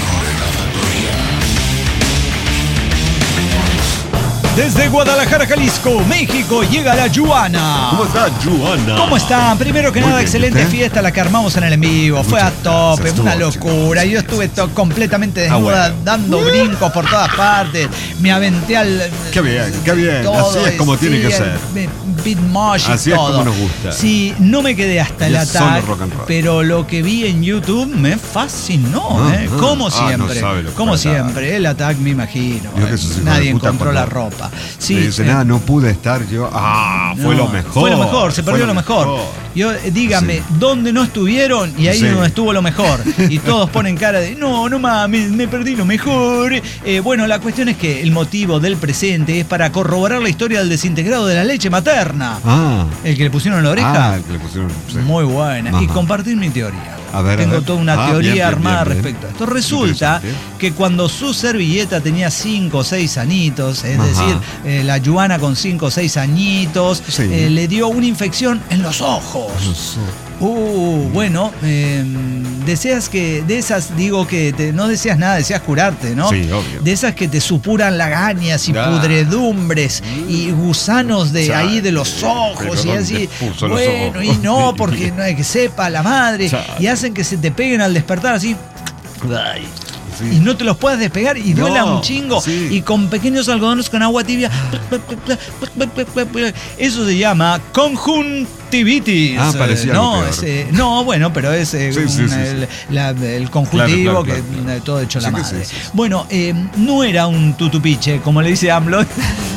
Desde Guadalajara, Jalisco, México, llega la Yuana. ¿Cómo está, Joana? ¿Cómo están? Primero que Muy nada, bien, excelente ¿usted? fiesta la que armamos en el en vivo. Fue Muchas a tope, gracias, una estuvo locura. Yo estuve to- completamente desnuda, Ah, bueno. dando brincos por todas partes. Me aventé al. Qué bien, qué bien. todo, Así es como tiene que el ser. be- Beat mosh y Así es todo. como nos gusta. Sí, no me quedé hasta Y el es solo ataque, rock and roll. pero lo que vi en YouTube me fascinó, Ah, ¿eh? ah. Como Ah, no siempre. sabe lo que como faltaba. siempre, el ataque me imagino. Digo que ¿eh? esos hijos de Nadie puta encontró la cuando- ropa. Sí, Le dice, eh, nada, no pude estar yo. Ah, fue no, lo mejor. Fue lo mejor, se Fue perdió lo mejor. Yo, eh, dígame, Sí. ¿dónde no estuvieron? Y ahí Sí. es donde estuvo lo mejor. Y todos ponen cara de, no, no mames, me perdí lo mejor. Eh, bueno, la cuestión es que el motivo del presente es para corroborar la historia del desintegrado de la leche materna. Ah, El que le pusieron en la oreja. ah, el que le pusieron. Sí. Muy buena. Y Ajá. compartir mi teoría. A ver, a Tengo ver. toda una Ah, teoría bien, bien, armada bien, bien. respecto a esto. Resulta Interesante. que cuando su servilleta tenía cinco o seis añitos, es Ajá. decir, eh, la Yuana con cinco o seis añitos, Sí. eh, le dio una infección en los ojos. Uh, bueno, eh, deseas que, de esas digo que te- no deseas nada, deseas curarte, ¿no? Sí, obvio. De esas que te supuran lagañas y Ah. pudredumbres y gusanos de Chale, ahí de los ojos pero y ¿dónde así. puso los Bueno, y ojos? no, porque no hay que sepa la madre. Chale. Y hacen que se te peguen al despertar así. Ay. Sí. Y no te los puedas despegar y duela No, un chingo. sí. Y con pequeños algodones con agua tibia. Eso se llama conjuntivitis. Ah, parecía no, lo peor. es, eh, no, bueno, pero es eh, Sí, sí, un, sí, sí. el, la- el conjuntivo Claro, claro, que claro. eh, todo hecho la Sí que madre. sí, sí, sí. Bueno, eh, no era un tutupiche, como le dice AMLO.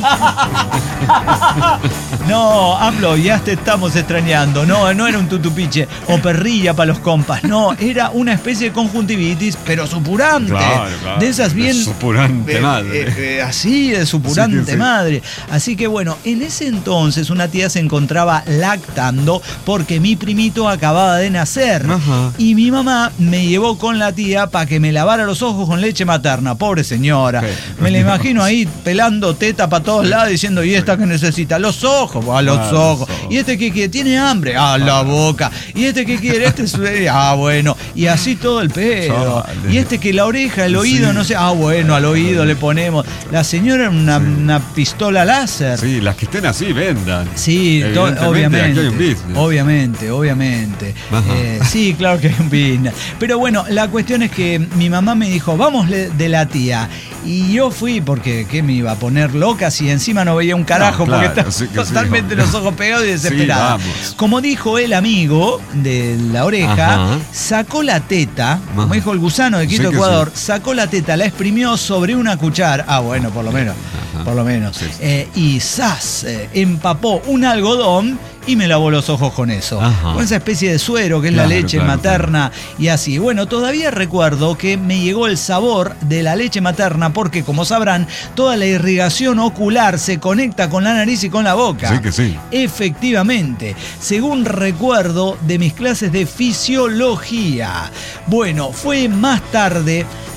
No, AMLO, ya te estamos extrañando. No, no era un tutupiche o perrilla para los compas. No, era una especie de conjuntivitis, pero supurante. Claro, claro. De esas bien. De supurante eh, madre. eh, eh, así, de supurante Sí, sí, sí. madre. Así que bueno, en ese entonces una tía se encontraba lactando porque mi primito acababa de nacer. Ajá. Y mi mamá me llevó con la tía para que me lavara los ojos con leche materna. Pobre señora. Sí. Me la imagino ahí pelando teta para todos lados diciendo, ¿y esta que necesita? Los ojos, a los Ah, los ojos. ojos. ¿Y este que quiere? ¿Tiene hambre? A la boca. ¿Y este que quiere? Este es... Ah, bueno. Y así todo el pedo. Chale. Y este que la oreja, el oído, Sí. no sé. Ah, bueno, al oído le ponemos. La señora era una, Sí. una pistola láser. Sí, las que estén así vendan. Sí, to- Evidentemente, obviamente. aquí hay un business. Obviamente, obviamente. Ajá. Eh, sí, claro que hay un business. Pero bueno, la cuestión es que mi mamá me dijo, vamos le- de la tía. Y yo fui porque, ¿qué me iba a poner loca si encima no veía un carajo? No, claro, porque estaba sí que sí. totalmente los ojos pegados y desesperada. Sí, vamos. Como dijo el amigo de la oreja, Ajá. sacó la teta, como Ajá. dijo el gusano de Quito, Sí que Ecuador, sí. sacó la teta, la exprimió sobre una cuchara. Ah, bueno, por lo menos. Ajá. Por lo menos. Sí, sí. Eh, y ¡zas! Eh, empapó un algodón y me lavó los ojos con eso. Ajá. Con esa especie de suero que es Claro, la leche claro, materna y así. Bueno, todavía recuerdo que me llegó el sabor de la leche materna porque, como sabrán, toda la irrigación ocular se conecta con la nariz y con la boca. Sí que sí. Efectivamente, según recuerdo de mis clases de fisiología. Bueno, fue más tarde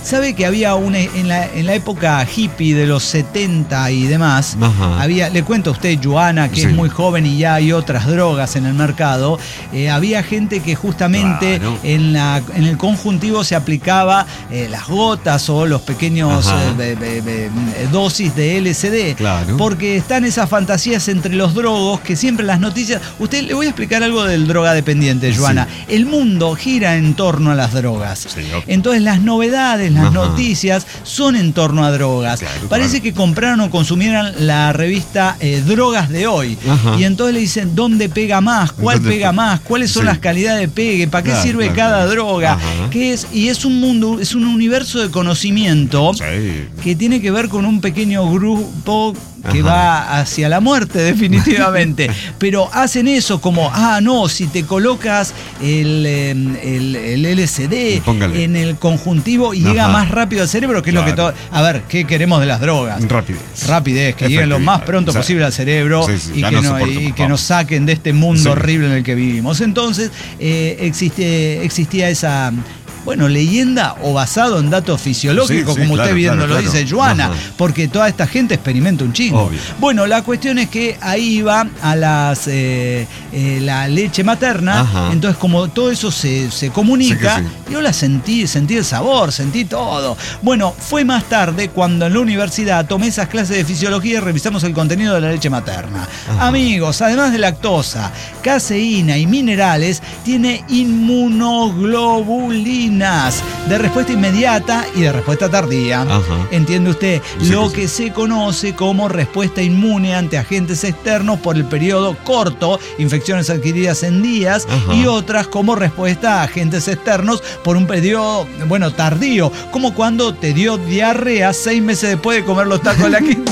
sabe que había una, en la, en la época hippie de los setenta y demás, Ajá. había, le cuento a usted, Joana, que Sí. es muy joven y ya hay otras drogas en el mercado, eh, había gente que justamente Claro. en, la, en el conjuntivo se aplicaba eh, las gotas o los pequeños Ajá. eh, be- be- be- dosis de L S D, Claro. porque están esas fantasías entre los drogos que siempre las noticias... Usted, le voy a explicar algo del drogadependiente, Joana. Sí. El mundo gira en torno a las drogas. Sí, ok. Entonces las novedades, las Ajá. noticias son en torno a drogas. Claro, Parece claro. que compraron o consumieran la revista eh, Drogas de Hoy. Ajá. Y entonces le dicen dónde pega más, cuál ¿Dónde pega pe- más, cuáles son Sí. las calidades de pegue, para qué Claro, sirve claro, cada claro. droga. Ajá. ¿Qué es? Y es un mundo, es un universo de conocimiento Sí. que tiene que ver con un pequeño grupo que Ajá. va hacia la muerte definitivamente. Pero hacen eso como, ah, no, si te colocas el, eh, el, el L S D Póngale. en el conjuntivo y llega Ajá. más rápido al cerebro, que es lo que todo... Claro. A ver, ¿qué queremos de las drogas? Rapidez. Rapidez, que lleguen lo más Efectividad. pronto O sea, posible al cerebro sí, sí, y, ya que, no no- soporto y más, que vamos. nos saquen de este mundo Sí. horrible en el que vivimos. Entonces, eh, existe, existía esa... Bueno, leyenda o basado en datos fisiológicos, Sí, sí, como claro, usted bien claro, lo claro. dice, Joana, Ajá. porque toda esta gente experimenta un chingo. Obvio. Bueno, la cuestión es que ahí iba a las eh, eh, la leche materna, Ajá. entonces como todo eso se, se comunica, Sí que yo la sentí, sentí el sabor, sentí todo. Bueno, fue más tarde cuando en la universidad tomé esas clases de fisiología y revisamos el contenido de la leche materna. Ajá. Amigos, además de lactosa, caseína y minerales, tiene inmunoglobulinas de respuesta inmediata y de respuesta tardía. Ajá. ¿Entiende usted? Sí, Lo sí, que se conoce como respuesta inmune ante agentes externos por el periodo corto, infecciones adquiridas en días, Ajá. y otras como respuesta a agentes externos por un periodo, bueno, tardío, como cuando te dio diarrea seis meses después de comer los tacos de la quinta.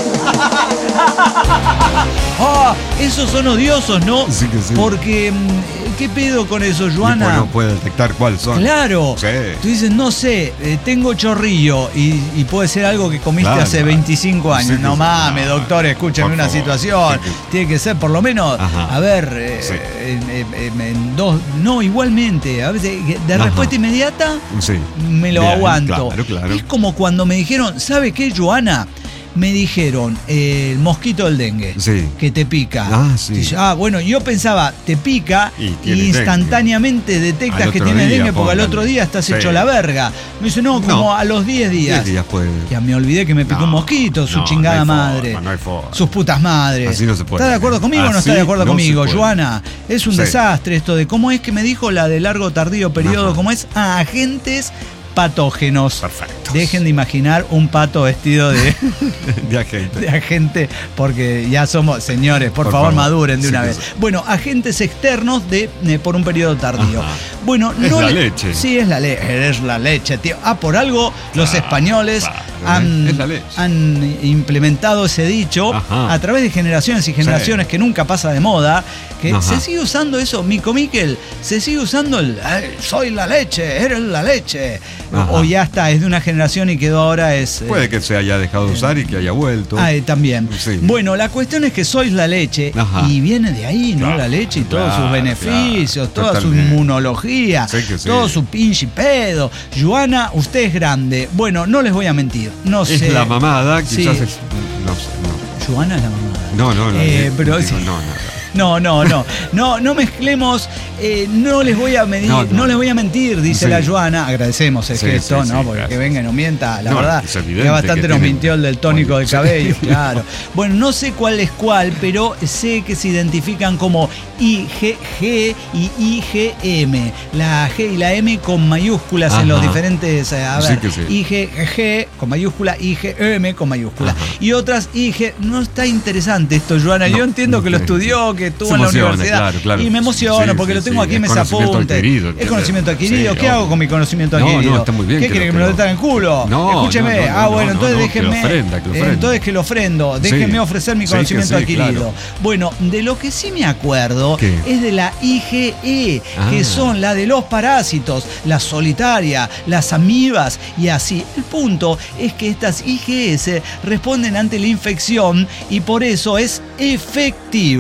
Ah, esos son odiosos, ¿no? Sí que sí. Porque, mm, ¿qué pedo con eso, Y Joana? pues no puede detectar cuáles son. Claro. Sí. Tú dices, no sé, eh, tengo chorrillo y, y puede ser algo que comiste Claro, hace claro. veinticinco años. Sí, que no sí. mames, No, doctor, escúchame por una favor. situación. Sí, que- Tiene que ser por lo menos, Ajá. a ver, eh, Sí. en, en- en- en dos, no, igualmente, a veces de Ajá. respuesta inmediata Sí. me lo Bien, aguanto. Claro, claro. Es como cuando me dijeron, ¿sabe qué, Joana? Me dijeron, eh, el mosquito del dengue, Sí. que te pica. Ah, sí. Dice, ah, bueno, yo pensaba, te pica Y y, tiene instantáneamente detectas Al que otro tienes día, dengue porque al póngale. otro día estás Sí. hecho la verga. Me dice, no, como No. a los diez días. Diez días puede. Ya me olvidé que me picó No, un mosquito, su no, chingada no hay madre. forma, no hay forma. Sus putas madres. Así no se puede. ¿Está de acuerdo conmigo o no Así está de acuerdo no conmigo, se puede. Joana? Es un Sí. desastre esto de cómo es que me dijo la de largo tardío periodo, Ajá. cómo es ah, agentes patógenos. Perfectos. Dejen de imaginar un pato vestido de, De agente. de agente, porque ya somos, señores, por, Por favor, favor. maduren de Sí, una que vez. sí. Bueno, agentes externos de eh, por un periodo tardío. Ajá. Bueno, Es no la le- leche. Sí, es la leche, es la leche, tío. Ah, por algo los Claro, españoles claro, han, es la leche. han implementado ese dicho Ajá. a través de generaciones y generaciones que nunca pasa de moda, que Ajá. se sigue usando eso, Mico Miquel, se sigue usando el "Ay, soy la leche, eres la leche. Ajá. O ya está, es de una generación y quedó ahora es... eh, Puede que se haya dejado de usar y que haya vuelto. Ah, eh, también. Sí. Bueno, la cuestión es que sois la leche Ajá. y viene de ahí, ¿no? Claro, la leche y todos claro, sus beneficios, claro, toda su totalmente. inmunología, Sí que sí. todo su pinche pedo. Joana, usted es grande. Bueno, no les voy a mentir. No Es sé. la mamada, Sí. quizás es. No sé, no. Joana es la mamada. No, no, no. Eh, no, pero digo, sí. no, no. No, no, no, no, no mezclemos, eh, no les voy a medir, no, No, no. les voy a mentir, dice Sí. la Joana, agradecemos el Sí, gesto, sí, ¿no? sí, Porque gracias. que venga y no mienta, la No, verdad, es evidente que bastante que nos tiene- mintió el del tónico del Sí. cabello, claro. Bueno, no sé cuál es cuál, pero sé que se identifican como I G G y I G M, la G y la M con mayúsculas en los Ajá. diferentes, eh, a Sí ver, que sí. I G G con mayúscula, I G M con mayúscula. Ajá. Y otras I G, no está interesante esto, Joana, No, yo entiendo que lo sí, estudió, sí. que estuvo Se en la emociona, universidad. claro, claro. Y me emociono Sí, porque sí, lo tengo sí. aquí Es en mis conocimiento apuntes. adquirido, Es conocimiento sí, adquirido. ¿Qué obvio. hago con mi conocimiento No, no, adquirido? está muy bien ¿Qué que quiere lo- que me lo que lo- metan en el culo? No, Escúcheme. no, no, ah, no, bueno, no, entonces no, que lo déjenme. ofrenda, que lo eh, ofrenda. entonces que lo ofrendo. Sí. Déjenme ofrecer mi Sí, que conocimiento sí, adquirido. claro. Bueno, de lo que sí me acuerdo ¿Qué? es de la I G E, que Ah. son la de los parásitos, la solitaria, las amibas y así. El punto es que estas I G S responden ante la infección y por eso es efectiva.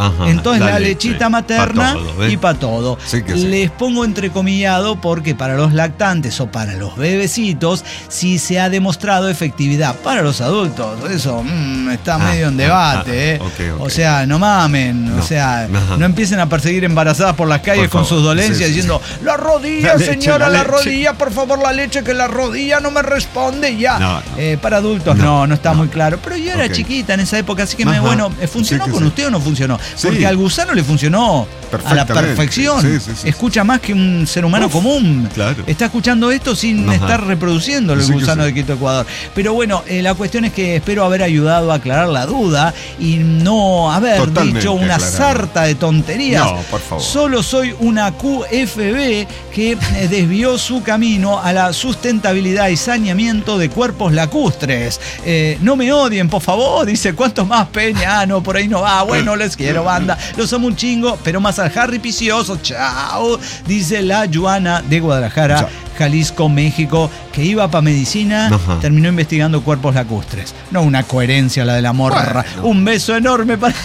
Ajá, Entonces la, la lechita leche, materna pa' todo, ¿eh? y para todo. Sí que sí. Les pongo entrecomillado porque para los lactantes o para los bebecitos sí se ha demostrado efectividad. Para los adultos, eso mm, está Ah, medio en debate. ah, ¿eh? okay, okay. O sea, no mamen. No, o sea, ajá. no empiecen a perseguir embarazadas por las calles Por con favor, sus dolencias sí, sí, diciendo, la rodilla, La leche, señora, la la, leche". rodilla, por favor, la leche, que la rodilla no me responde ya. No, no. Eh, para adultos No, no, no está no. muy claro. Pero yo era Ok. chiquita en esa época, así que me, Ajá. bueno, eh, ¿funcionó Sí que con sí. usted o no funcionó? Sí. Porque al gusano le funcionó a la Perfectamente. perfección. Sí, sí, sí. Escucha más que un ser humano Uf, común. claro. Está escuchando esto sin Ajá. estar reproduciendo el Sí que gusano sí. de Quito, Ecuador. Pero bueno, eh, la cuestión es que espero haber ayudado a aclarar la duda y no haber Totalmente dicho una aclarado. sarta de tonterías. No, por favor. Solo soy una Q F B que eh, desvió su camino a la sustentabilidad y saneamiento de cuerpos lacustres. Eh, no me odien, por favor, dice, ¿cuántos más Peña? Ah, no, por ahí no va. Bueno, les quiero, banda. Los amo un chingo, pero más al Harry Picioso. Chao, dice la Joana de Guadalajara, Chao. Jalisco, México, que iba para medicina, Ajá. terminó investigando cuerpos lacustres. No una coherencia la de la morra. Bueno. Un beso enorme para...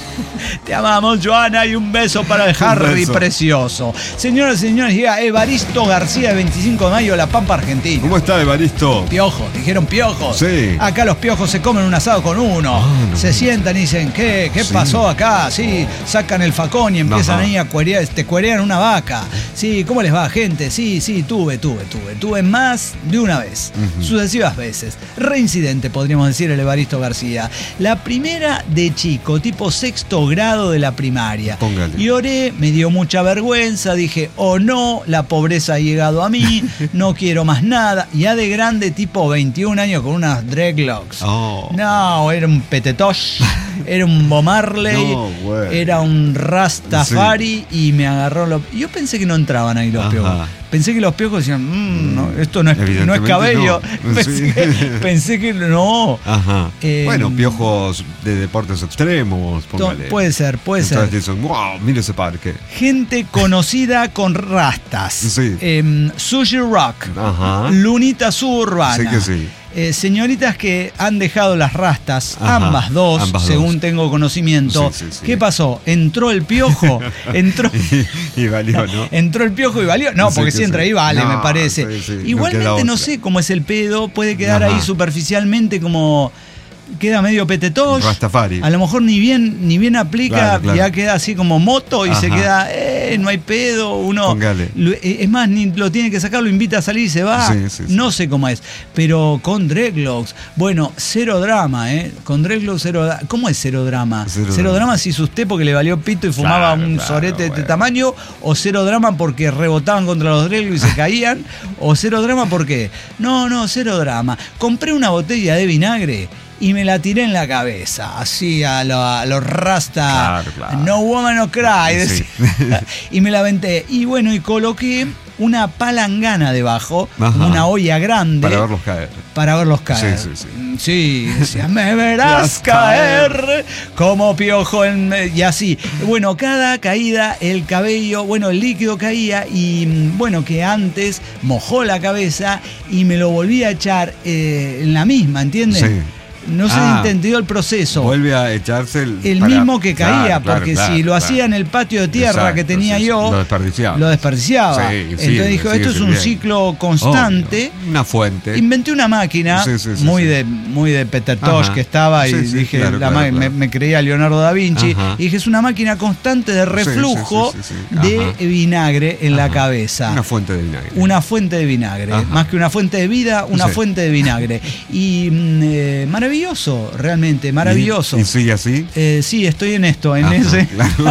Te amamos, Joana, y un beso para el Harry beso. precioso. Señoras y señores, llega Evaristo García, de veinticinco de mayo, La Pampa, Argentina. ¿Cómo está, Evaristo? Piojos, dijeron piojos. Sí. Acá los piojos se comen un asado con uno. Ah, no. Se sientan y dicen, ¿qué? ¿Qué Sí. pasó acá? Sí, sacan el facón y empiezan Ajá. ahí a cuerear, te cuerean una vaca. Sí, ¿cómo les va, gente? Sí, sí, tuve, tuve, tuve. Tuve más de una vez. Ujú. Sucesivas veces. Reincidente, podríamos decir, el Evaristo García. La primera de chico, tipo sexto grado de la primaria. Póngale. Lloré, me dio mucha vergüenza, dije, oh no, la pobreza ha llegado a mí, no quiero más nada. Ya de grande, tipo veintiún años, con unas dreadlocks. Oh. No, era un petetosh, era un Bob Marley, No, bueno. era un Rastafari y me agarró lo... Yo pensé que no entraban ahí los Ajá. piojos. Pensé que los piojos decían, mmm, no, esto no es, no es Evidentemente cabello. no. Pensé, Sí. que, pensé que no. Ajá. Eh, bueno, piojos de deportes extremos, póngale. Puede ser, puede ser. Entonces dicen, wow, mire ese parque. Gente conocida con rastas. Sí. Em, Sushi Rock. Ajá. Lunita Suburbana. Sí que sí. Eh, señoritas que han dejado las rastas, Ajá, ambas dos, ambas según dos. tengo conocimiento. Sí, sí, sí. ¿Qué pasó? ¿Entró el piojo? Entró. y, y valió, ¿no? Entró el piojo y valió. No, Sí porque que si entra sí. ahí vale, No, me parece. sí, sí, no Igualmente queda no, otra. sé cómo es el pedo, puede quedar Ajá. ahí superficialmente como... Queda medio petetosh. Rastafari. A lo mejor ni bien, ni bien aplica, Claro, claro. ya queda así como moto y Ajá. se queda, eh, no hay pedo. Uno. Póngale. Lo- eh, es más, ni lo tiene que sacar, lo invita a salir y se va. Sí, sí, sí. No sé cómo es. Pero con dreadlocks, bueno, cero drama, ¿eh? Con dreadlocks, cero drama. ¿Cómo es cero drama? Cero Cero, drama. drama si es usted porque le valió pito y fumaba Claro, un claro, sorete de este bueno. tamaño, o cero drama porque rebotaban contra los dreadlocks y se caían, o cero drama porque. No, no, cero drama. Compré una botella de vinagre y me la tiré en la cabeza, así a lo, a lo rasta. Claro, claro. No woman no cry. Sí. decía. Y me la aventé. Y bueno, y coloqué una palangana debajo, Ajá. una olla grande. Para verlos caer. Para verlos caer. Sí, sí, sí. Sí, decía, me verás Verás caer como piojo en... Y así. Bueno, cada caída el cabello, bueno, el líquido caía y mm, bueno, que antes mojó la cabeza y me lo volví a echar eh, en la misma, ¿entiendes? Sí. No se Ah, entendió el proceso. Vuelve a echarse el. El para- mismo que caía, Claro, claro, porque claro, si lo claro. hacía en el patio de tierra Exacto, que tenía sí, sí, yo, lo desperdiciaba. lo desperdiciaba. Sí, Entonces sigue, dijo, sigue esto es un sirviendo. ciclo constante. Obvio. Una fuente. Inventé una máquina Sí, sí, sí, muy, sí. De, muy de Petetosh Ajá. que estaba y Sí, sí, dije, claro, la claro, ma- claro. Me, me creía Leonardo da Vinci. Ajá. Y dije, es una máquina constante de reflujo sí, sí, sí, sí. de Ajá. vinagre en la Ajá. cabeza. Una fuente de vinagre. Una fuente de vinagre. Ajá. Más que una fuente de vida, una Sí. fuente de vinagre. Y mm, eh, maravilloso, realmente, maravilloso. ¿Y, y sigue así? Eh, sí, estoy en esto, en Ajá, ese.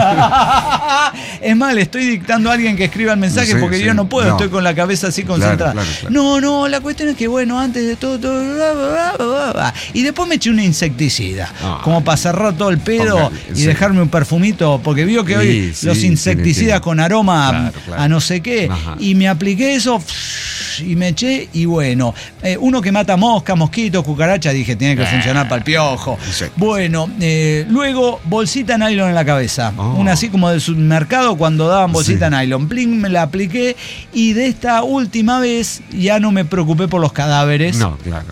claro. Es más, le estoy dictando a alguien que escriba el mensaje Sí, porque sí. yo no puedo, No. estoy con la cabeza así Claro, concentrada. claro, claro. No, no, la cuestión es que, bueno, antes de todo, todo bla, bla, bla, bla, bla. Y después me eché una insecticida, Ah, como para cerrar todo el pedo póngale, y sí. dejarme un perfumito, porque vio que Sí, hoy sí, los tiene, insecticidas tiene. con aroma Claro, claro. a no sé qué, Ajá. y me apliqué eso y me eché y bueno, eh, uno que mata moscas, mosquitos, cucarachas, dije, tiene que funcionar para el piojo. Sí. Bueno, eh, luego bolsita nylon en la cabeza, Oh. una así como del supermercado cuando daban bolsita Sí. nylon, plin, me la apliqué y de esta última vez ya no me preocupé por los cadáveres. No, claro.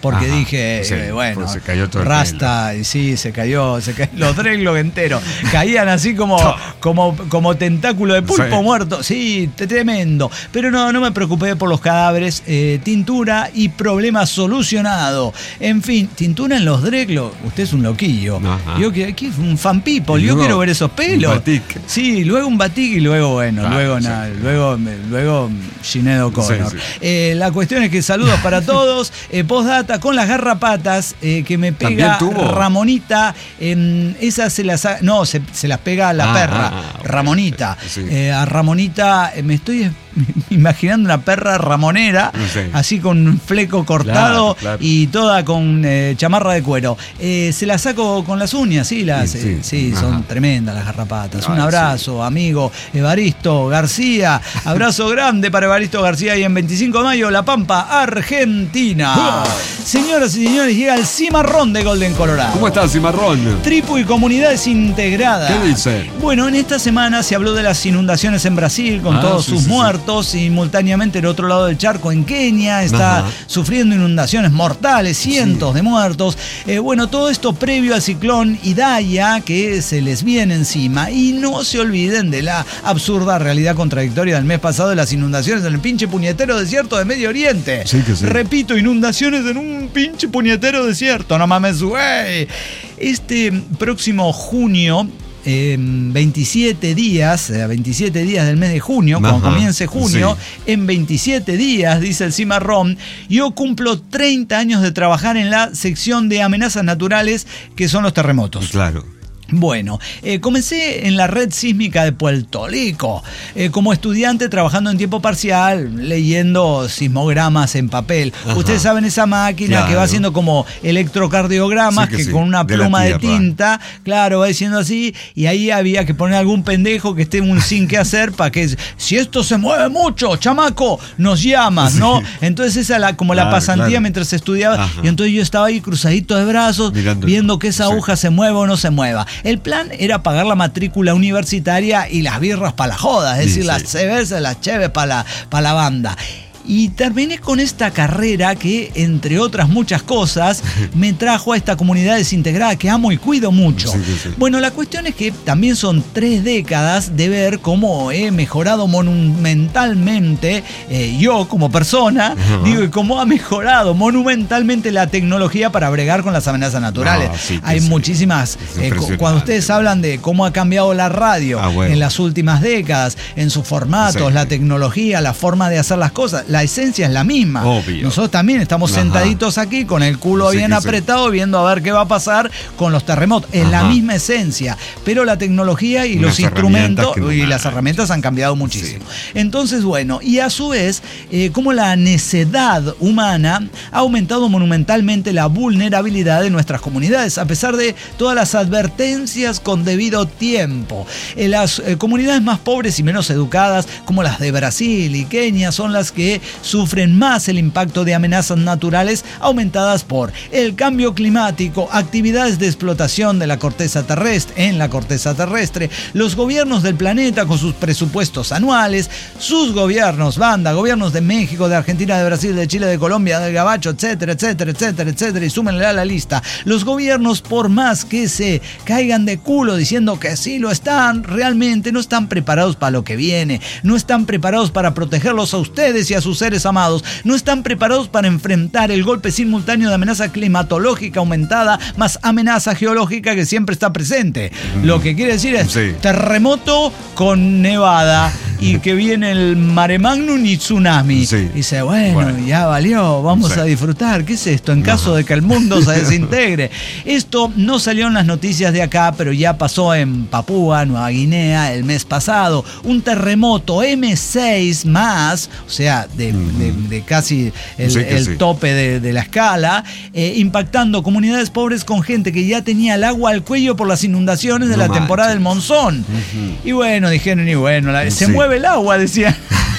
porque Ajá, dije, sí, eh, bueno, pues se cayó todo el Rasta, y sí, se cayó, se cayó los dreadlocks enteros. Caían así como, como, como tentáculo de pulpo Sí. muerto. Sí, tremendo. Pero no, no me preocupé por los cadáveres. Eh, tintura y problema solucionado. En fin, tintura en los dreadlocks. Usted es un loquillo. Ajá. Yo que aquí es un fan people. Y Yo luego, quiero ver esos pelos. un batik. Sí, luego un batik y luego, bueno, Claro, luego sí. nada, luego, luego Sinead O'Connor. Sí, sí. Eh, la cuestión es que saludos para todos. Eh, postdata con las garrapatas eh, que me pega ¿También tuvo? Ramonita. Eh, esas se las ha- no, se, se las pega a la Ah, perra. ah, ah, ok. Ramonita. Sí. Eh, a Ramonita eh, me estoy imaginando una perra ramonera, Sí. así con un fleco cortado Claro, claro. y toda con eh, chamarra de cuero. Eh, se la saco con las uñas, sí, las, Sí, eh, sí. sí, son Ajá. tremendas las garrapatas. Ay, Un abrazo, amigo Evaristo García. Abrazo grande para Evaristo García y en veinticinco de mayo, La Pampa, Argentina. Señoras y señores, llega el cimarrón de Golden Colorado. ¿Cómo estás, Cimarrón? Tripu y comunidades integradas. ¿Qué dice? Bueno, en esta semana se habló de las inundaciones en Brasil con Ah, todos sí, sus sí, sí. muertos. Simultáneamente, el otro lado del charco, en Kenia, está Ajá. sufriendo inundaciones mortales, cientos de muertos. Eh, bueno, todo esto previo al ciclón Idaya que se les viene encima. Y no se olviden de la absurda realidad contradictoria del mes pasado de las inundaciones en el pinche puñetero desierto de Medio Oriente. Sí que sí. Repito, inundaciones en un pinche puñetero desierto. No mames, güey. Este próximo junio, eh, veintisiete días, eh, veintisiete días del mes de junio, Ajá, cuando comience junio, sí. en veintisiete días, dice el Cimarrón, yo cumplo treinta años de trabajar en la sección de amenazas naturales que son los terremotos. Claro. Bueno, eh, comencé en la red sísmica de Puerto Rico, eh, como estudiante trabajando en tiempo parcial, leyendo sismogramas en papel. Ajá. Ustedes saben esa máquina Claro. que va haciendo como electrocardiogramas, Sí que que sí, con una de la pluma de tierra. tinta, claro, va diciendo así, y ahí había que poner algún pendejo que esté un sin que hacer para que, si esto se mueve mucho, chamaco, nos llamas, ¿no? Sí. Entonces esa la, como la Claro, pasantía claro. mientras estudiaba, Ajá. y entonces yo estaba ahí cruzadito de brazos, Mirando. viendo que esa Sí. aguja se mueva o no se mueva. El plan era pagar la matrícula universitaria y las birras para la joda, es Sí, decir, sí. las cervezas, las cheves para la, pa' la banda. Y terminé con esta carrera que, entre otras muchas cosas, me trajo a esta comunidad desintegrada que amo y cuido mucho. Sí, sí, sí. Bueno, la cuestión es que también son tres décadas de ver cómo he mejorado monumentalmente, eh, yo como persona, Ajá. digo, y cómo ha mejorado monumentalmente la tecnología para bregar con las amenazas naturales. No, sí que Hay sí. muchísimas, Es eh, cu- impresionante. cuando ustedes hablan de cómo ha cambiado la radio Ah, bueno. en las últimas décadas, en sus formatos, Sí. la tecnología, la forma de hacer las cosas, la esencia es la misma. Obvio. Nosotros también estamos Ajá. sentaditos aquí con el culo Sí bien que sí. apretado viendo a ver qué va a pasar con los terremotos. Es la Ajá. misma esencia, pero la tecnología y Unas los instrumentos herramientas que no y más. las herramientas han cambiado muchísimo. Entonces, bueno, y a su vez, eh, como la necedad humana ha aumentado monumentalmente la vulnerabilidad de nuestras comunidades, a pesar de todas las advertencias con debido tiempo. Eh, las eh, comunidades más pobres y menos educadas, como las de Brasil y Kenia, son las que sufren más el impacto de amenazas naturales aumentadas por el cambio climático, actividades de explotación de la corteza terrestre, en la corteza terrestre, los gobiernos del planeta con sus presupuestos anuales, sus gobiernos, banda, gobiernos de México, de Argentina, de Brasil, de Chile, de Colombia, de Gabacho, etcétera, etcétera, etcétera, etcétera, y súmenle a la lista. Los gobiernos, por más que se caigan de culo diciendo que sí lo están, realmente no están preparados para lo que viene, no están preparados para protegerlos a ustedes y a sus seres amados, no están preparados para enfrentar el golpe simultáneo de amenaza climatológica aumentada más amenaza geológica que siempre está presente. Lo que quiere decir es Sí. terremoto con nevada y que viene el mare magnum y tsunami. Sí. Y dice, bueno, Bueno. ya valió, vamos Sí. a disfrutar. ¿Qué es esto? En caso de que el mundo se desintegre. Esto no salió en las noticias de acá, pero ya pasó en Papúa, Nueva Guinea, el mes pasado. Un terremoto eme seis más, o sea, de, de- de casi el, Sí que el sí. tope de, de la escala, eh, impactando comunidades pobres con gente que ya tenía el agua al cuello por las inundaciones de No la temporada manches. del monzón. Y bueno, dijeron, y bueno, la- se Sí. mueve el agua, decían.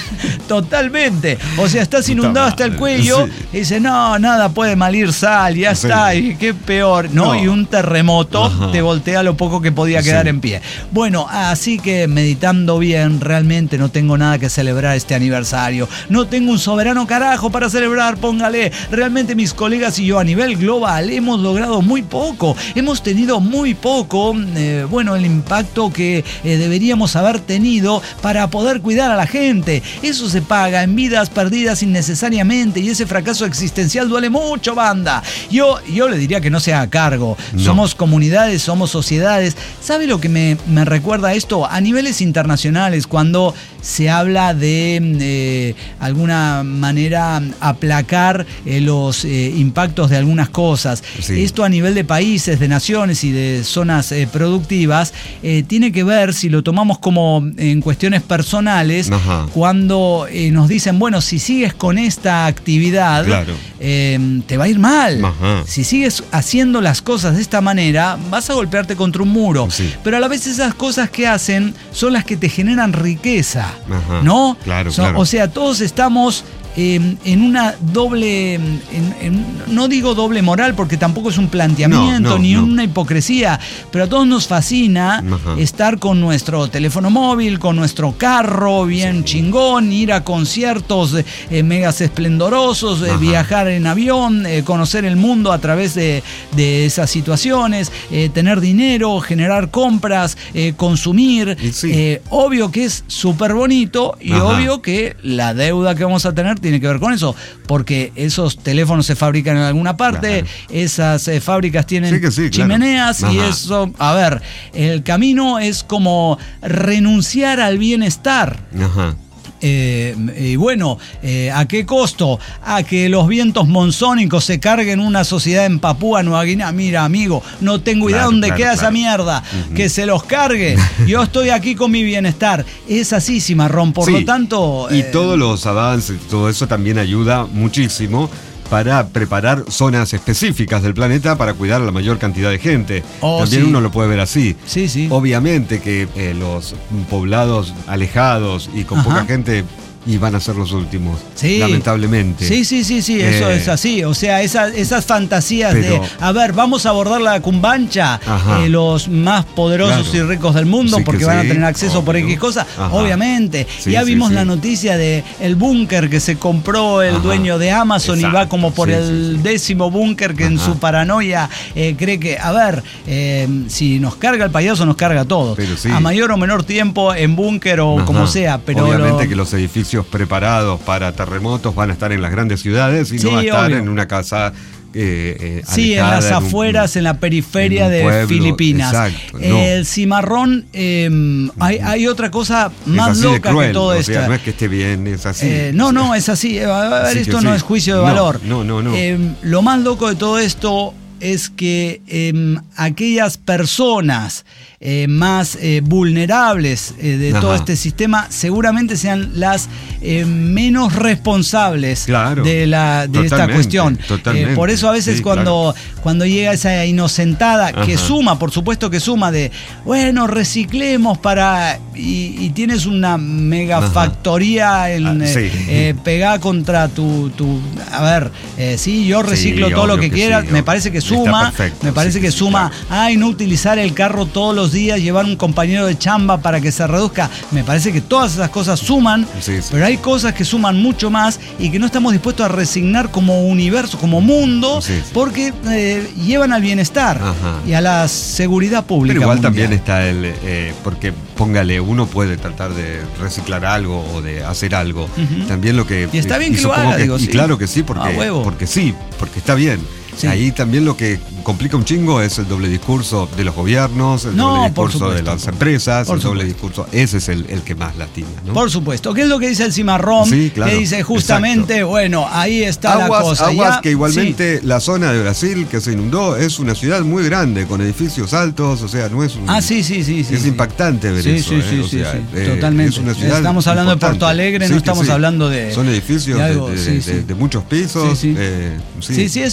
Totalmente. O sea, estás inundado hasta el cuello, sí. Y dice, no, nada puede malir sal, ya sí. Está, y qué peor, ¿no? no. Y un terremoto Ajá. te voltea lo poco que podía quedar sí. en pie. Bueno, así que meditando bien, realmente no tengo nada que celebrar este aniversario. No tengo un soberano carajo para celebrar, póngale. Realmente mis colegas y yo a nivel global hemos logrado muy poco. Hemos tenido muy poco, eh, bueno, el impacto que eh, deberíamos haber tenido para poder cuidar a la gente. Eso se paga en vidas perdidas innecesariamente y ese fracaso existencial duele mucho, banda. Yo, yo le diría que no se haga cargo. No. Somos comunidades, somos sociedades. ¿Sabe lo que me, me recuerda esto? A niveles internacionales, cuando se habla de eh, alguna manera aplacar eh, los eh, impactos de algunas cosas. Sí. Esto a nivel de países, de naciones y de zonas eh, productivas, eh, tiene que ver, si lo tomamos como en cuestiones personales, Ajá. cuando eh, nos dicen, bueno, si sigues con esta actividad, claro. eh, te va a ir mal. Ajá. Si sigues haciendo las cosas de esta manera, vas a golpearte contra un muro. Sí. Pero a la vez esas cosas que hacen son las que te generan riqueza. Ajá, ¿no? Claro, so, claro. O sea, todos estamos eh, en una doble, en, en, no digo doble moral porque tampoco es un planteamiento no, no, ni no. una hipocresía, pero a todos nos fascina Ajá. estar con nuestro teléfono móvil, con nuestro carro bien sí. chingón, ir a conciertos eh, megas esplendorosos, eh, viajar en avión, eh, conocer el mundo a través de, de esas situaciones, eh, tener dinero, generar compras, eh, consumir. Sí. Eh, obvio que es súper bonito y Ajá. obvio que la deuda que vamos a tener tiene que ver con eso, porque esos teléfonos se fabrican en alguna parte, claro. esas eh, fábricas tienen sí que sí, chimeneas claro. y eso, a ver, el camino es como renunciar al bienestar. Ajá. Eh, y bueno, eh, ¿a qué costo? A que los vientos monzónicos se carguen una sociedad en Papúa Nueva Guinea. Mira, amigo, no tengo idea claro, dónde claro, queda claro. esa mierda. Uh-huh. Que se los cargue. Yo estoy aquí con mi bienestar. Es así, Cimarrón. Por sí. lo tanto... Y eh, todos los avances, todo eso también ayuda muchísimo para preparar zonas específicas del planeta para cuidar a la mayor cantidad de gente. Oh, También sí. uno lo puede ver así. Sí, sí. Obviamente que eh, los poblados alejados y con Ajá. poca gente y van a ser los últimos, sí. lamentablemente. Sí, sí, sí, sí, eso eh, es así. O sea, esa, esas fantasías pero, de, a ver, vamos a abordar la cumbancha, eh, los más poderosos claro. y ricos del mundo, sí porque van sí, a tener acceso obvio. por X cosa, Ajá. obviamente. Sí, ya vimos sí, la sí. noticia de el búnker que se compró el Ajá. dueño de Amazon Exacto. y va como por sí, el sí, sí. décimo búnker que Ajá. en su paranoia eh, cree que, a ver, eh, si nos carga el payaso, nos carga a todos. Sí. A mayor o menor tiempo en búnker o Ajá. como sea, pero... Obviamente lo, que los edificios preparados para terremotos van a estar en las grandes ciudades y sí, no va a estar obvio. en una casa eh, eh, sí, en las en afueras, un, en la periferia en de pueblo, Filipinas. Exacto, no. El Cimarrón, eh, hay, hay otra cosa más loca cruel, que todo esto. O sea, no es que esté bien, es así. Eh, no, o sea, no, es así. A ver, así esto sí. no es juicio de no, valor. No, no, no. Eh, lo más loco de todo esto es que eh, aquellas personas eh, más eh, vulnerables eh, de Ajá. todo este sistema seguramente sean las eh, menos responsables claro, de, la, de esta cuestión. Eh, por eso a veces sí, cuando, claro. cuando llega esa inocentada Ajá. que suma, por supuesto que suma de, bueno, reciclemos para... Y, y tienes una mega Ajá. factoría en, ah, sí. eh, pegada contra tu... tu a ver, eh, sí, yo reciclo sí, todo lo que, que quieras, sí, me parece que suma, perfecto, me parece sí, que sí, suma, claro. ay, no utilizar el carro todos los días, llevar un compañero de chamba para que se reduzca, me parece que todas esas cosas suman, sí, sí. pero hay cosas que suman mucho más y que no estamos dispuestos a resignar como universo, como mundo, sí, sí. porque eh, llevan al bienestar Ajá. y a la seguridad pública. Pero igual mundial. También está el, eh, porque póngale, uno puede tratar de reciclar algo o de hacer algo, uh-huh. también lo que... Y está bien y que lo haga, que, digo, y sí. claro que sí, porque, porque sí, porque está bien. Sí. Ahí también lo que complica un chingo es el doble discurso de los gobiernos, el no, doble discurso supuesto, de las empresas, el doble discurso, ese es el, el que más lastima, ¿no? Por supuesto. ¿Qué es lo que dice el Cimarrón? Sí, claro, que dice justamente, exacto. bueno, ahí está aguas, la cosa. Aguas ya, que igualmente sí. la zona de Brasil que se inundó es una ciudad muy grande, con edificios altos, o sea, no es un... Ah, sí, sí, sí. sí es sí. impactante ver sí, eso. Sí, eh, sí, o sí, sea, sí. Eh, totalmente. Es una ciudad estamos hablando importante. de Porto Alegre, sí, no estamos sí. hablando de... Son edificios de, algo, de, sí, de, sí. de, de muchos pisos. Sí, sí. Eh, sí. sí, sí, esos tienen que ver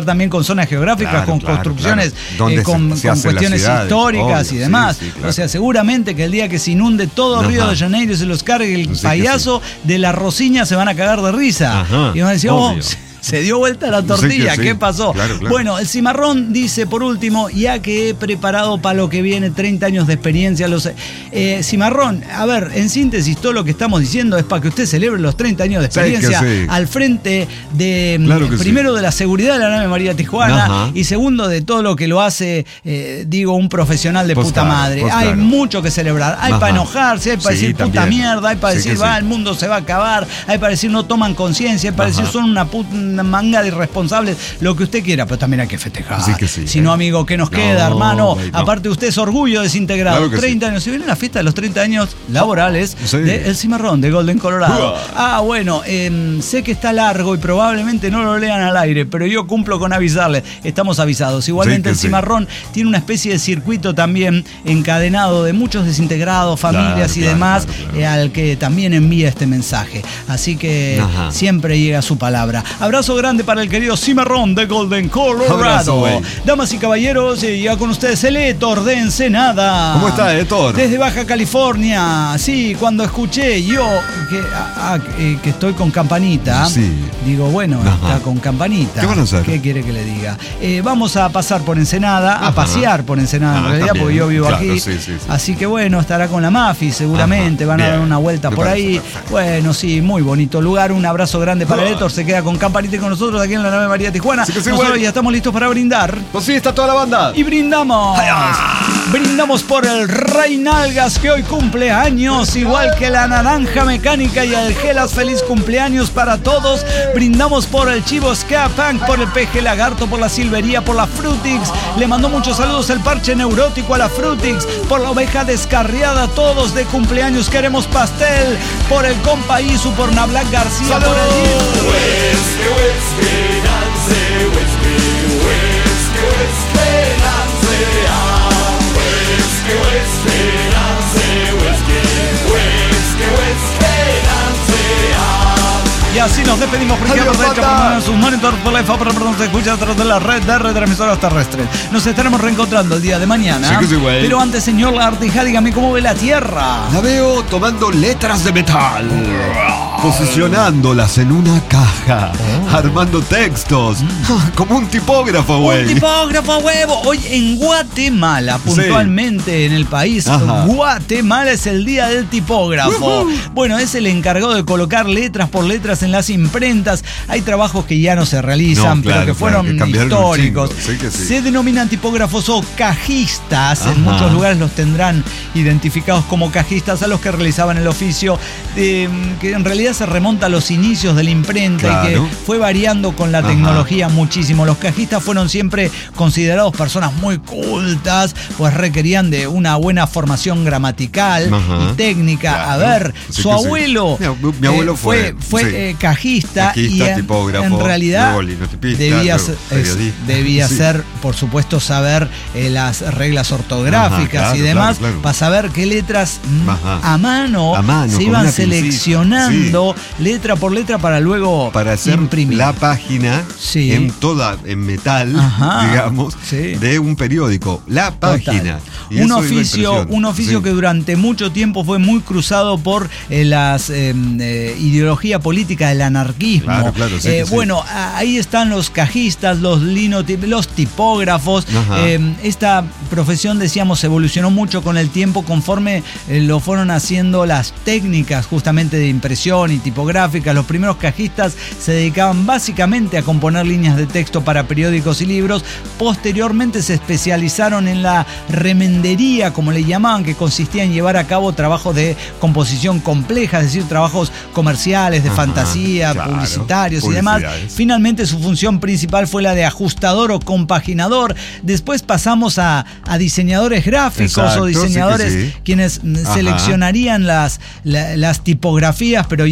ver también con zonas geográficas, claro, con claro, construcciones, claro. Eh, con, se, se con cuestiones históricas obvio, y demás. Sí, sí, claro. O sea, seguramente que el día que se inunde todo Ajá. Río de Janeiro y se los cargue el sí, payaso sí. de la Rosiña, se van a cagar de risa. Ajá, y van a decir, obvio. oh... Se dio vuelta la tortilla, sí sí. ¿Qué pasó? Claro, claro. Bueno, el Cimarrón dice por último, ya que he preparado para lo que viene treinta años de experiencia, los eh, Cimarrón, a ver, en síntesis, todo lo que estamos diciendo es para que usted celebre los treinta años de experiencia sí sí. al frente de, claro primero sí. de la seguridad de la nave María Tijuana Ajá. y segundo de todo lo que lo hace, eh, digo, un profesional de pues puta claro, madre. Pues hay claro. mucho que celebrar, hay para enojarse, hay para sí, decir también. puta mierda, hay para sí decir, va, sí. el mundo se va a acabar, hay para decir no toman conciencia, hay para Ajá. decir son una puta una manga de irresponsables, lo que usted quiera, pero también hay que festejar. Sí que sí, si no, amigo, ¿qué nos no, queda, hermano? No. Aparte, usted es orgullo desintegrado. Claro treinta sí. años. Si viene la fiesta de los treinta años laborales sí. de El Cimarrón, de Golden Colorado. Uh. Ah, bueno, eh, sé que está largo y probablemente no lo lean al aire, pero yo cumplo con avisarles. Estamos avisados. Igualmente, sí El Cimarrón sí. tiene una especie de circuito también encadenado de muchos desintegrados, familias claro, y claro, demás, claro, claro. Eh, al que también envía este mensaje. Así que Ajá. siempre llega su palabra. Abrazo grande para el querido Cimarrón de Golden Colorado. Abrazo, damas y caballeros, ya con ustedes el Héctor de Ensenada. ¿Cómo está, Héctor? Desde Baja California. Sí, cuando escuché yo que, a, a, que estoy con Campanita, sí. digo, bueno, Ajá. está con Campanita. ¿Qué van a hacer? ¿Qué quiere que le diga? Eh, vamos a pasar por Ensenada, Ajá. a pasear por Ensenada, ah, en realidad, también. Porque yo vivo claro, aquí. Sí, sí, sí. Así que bueno, estará con la Mafi seguramente, Ajá. van a Bien. dar una vuelta Me por ahí. Perfecto. Bueno, sí, muy bonito lugar. Un abrazo grande para el Héctor. Se queda con Campanita y con nosotros aquí en la nave María Tijuana. Sí, sí, nosotros bueno. ya estamos listos para brindar. Pues sí, está toda la banda. Y brindamos. Brindamos por el Rey Nalgas, que hoy cumple años, igual que la Naranja Mecánica y el Gelas. Feliz cumpleaños para todos. Brindamos por el Chivo Ska Punk, por el Peje Lagarto, por la Silvería, por la Frutix. Le mandó muchos saludos el Parche Neurótico a la Frutix, por la Oveja Descarriada, todos de cumpleaños. Queremos pastel, por el Compa Isu, por Nablack García, ¡Salud! Por el Whisky, whisky, Nancy, whisky, whisky, whisky, Nancy, ah, whisky, whisky, Nancy, whisky, whisky, whisky, Nancy, ah. Y así nos despedimos por aquí por derecha, sus monitores por la F A, pero perdón, se escucha a través de la red de retransmisoras terrestres. Nos estaremos reencontrando el día de mañana. Sí que sí, güey. Pero antes, señor Lagartija, dígame cómo ve la Tierra. La veo tomando letras de metal, oh. posicionándolas en una caja, oh. armando textos, mm. como un tipógrafo, güey. Un tipógrafo, huevo. Hoy en Guatemala, puntualmente sí. en el país, Ajá. Guatemala es el día del tipógrafo. Uh-huh. Bueno, es el encargado de colocar letras por letras en las imprentas. Hay trabajos que ya no se realizan, no, claro, pero que fueron claro, que históricos. Sí que sí. Se denominan tipógrafos o cajistas. Ajá. En muchos lugares los tendrán identificados como cajistas, a los que realizaban el oficio, de, que en realidad se remonta a los inicios de la imprenta, claro. y que fue variando con la Ajá. tecnología muchísimo. Los cajistas fueron siempre considerados personas muy cultas, pues requerían de una buena formación gramatical Ajá. y técnica. Claro. A ver, sí su abuelo, sí. mi, mi abuelo eh, fue, fue sí. eh, cajista, cajista, y en, tipógrafo, en realidad debía, ser, es, debía sí. ser, por supuesto, saber eh, las reglas ortográficas Ajá, claro, y demás, claro, claro. para saber qué letras a mano, a mano se iban seleccionando sí. letra por letra para luego para hacer imprimir la página sí. en toda en metal, Ajá, digamos, sí. de un periódico, la página. Un oficio, un oficio sí. que durante mucho tiempo fue muy cruzado por eh, las eh, eh, ideología política del anarquismo. Claro, claro, sí, eh, sí. Bueno, ahí están los cajistas, los linotip, los tipógrafos. Eh, esta profesión, decíamos, evolucionó mucho con el tiempo conforme eh, lo fueron haciendo las técnicas justamente de impresión y tipográfica. Los primeros cajistas se dedicaban básicamente a componer líneas de texto para periódicos y libros. Posteriormente se especializaron en la remendería, como le llamaban, que consistía en llevar a cabo trabajos de composición compleja, es decir, trabajos comerciales, de Ajá, fantasía, claro, publicitarios y demás. Finalmente su función principal fue la de ajustador o compaginador. Después pasamos a, a diseñadores gráficos. Exacto, o diseñadores sí sí. quienes Ajá. seleccionarían las, la, las tipografías, pero ya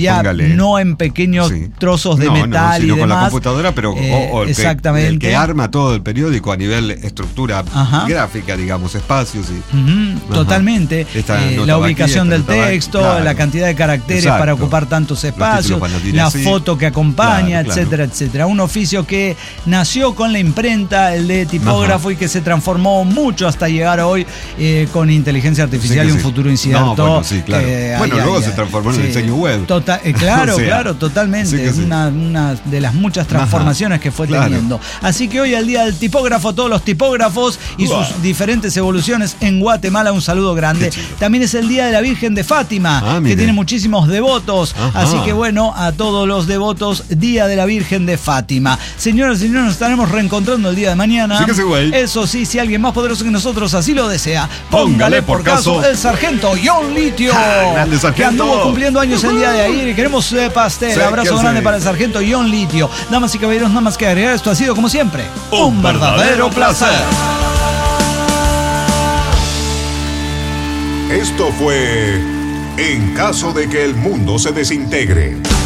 tipografía, póngale. no en pequeños Sí. trozos de no, metal no, sino y con demás. la computadora, pero Eh, o, o el, exactamente. Que, el que arma todo el periódico a nivel estructura Ajá. gráfica, digamos, espacios y Ujú, Ajá. totalmente. Esta Eh, nota la va aquí, ubicación esta del nota va aquí, texto, claro. la cantidad de caracteres Exacto. para ocupar tantos espacios, títulos van a tirar la así. foto que acompaña, Claro, claro. etcétera, etcétera. Un oficio que nació con la imprenta, el de tipógrafo, Ajá. y que se transformó mucho hasta llegar hoy eh, con inteligencia artificial Sí que y un sí. futuro incierto. No, bueno, sí, claro. Eh, Bueno, ay, luego ay, se ay. transformó en el diseño web. Tota- eh, claro, O sea, claro, totalmente. sí que Es sí. una, una de las muchas transformaciones Ajá, que fue claro. teniendo. Así que hoy al día del tipógrafo, todos los tipógrafos y Wow. sus diferentes evoluciones en Guatemala, un saludo grande. Qué chido. También es el día de la Virgen de Fátima, Ah, que mire. tiene muchísimos devotos. Ajá. Así que bueno, a todos los devotos, día de la Virgen de Fátima. Señoras y señores, nos estaremos reencontrando el día de mañana. Sí que sí, güey. Eso sí, si alguien más poderoso que nosotros así lo desea, Póngale póngale por por caso caso el sargento John Litio, Ah, grande que sargento. anduvo cumpliendo años el día de ayer y queremos eh, pastel. Sí, Abrazo que grande sí. para el sargento John Litio. Damas y caballeros, nada más que agregar, esto ha sido como siempre Un verdadero placer. Esto fue En caso de que el mundo se desintegre.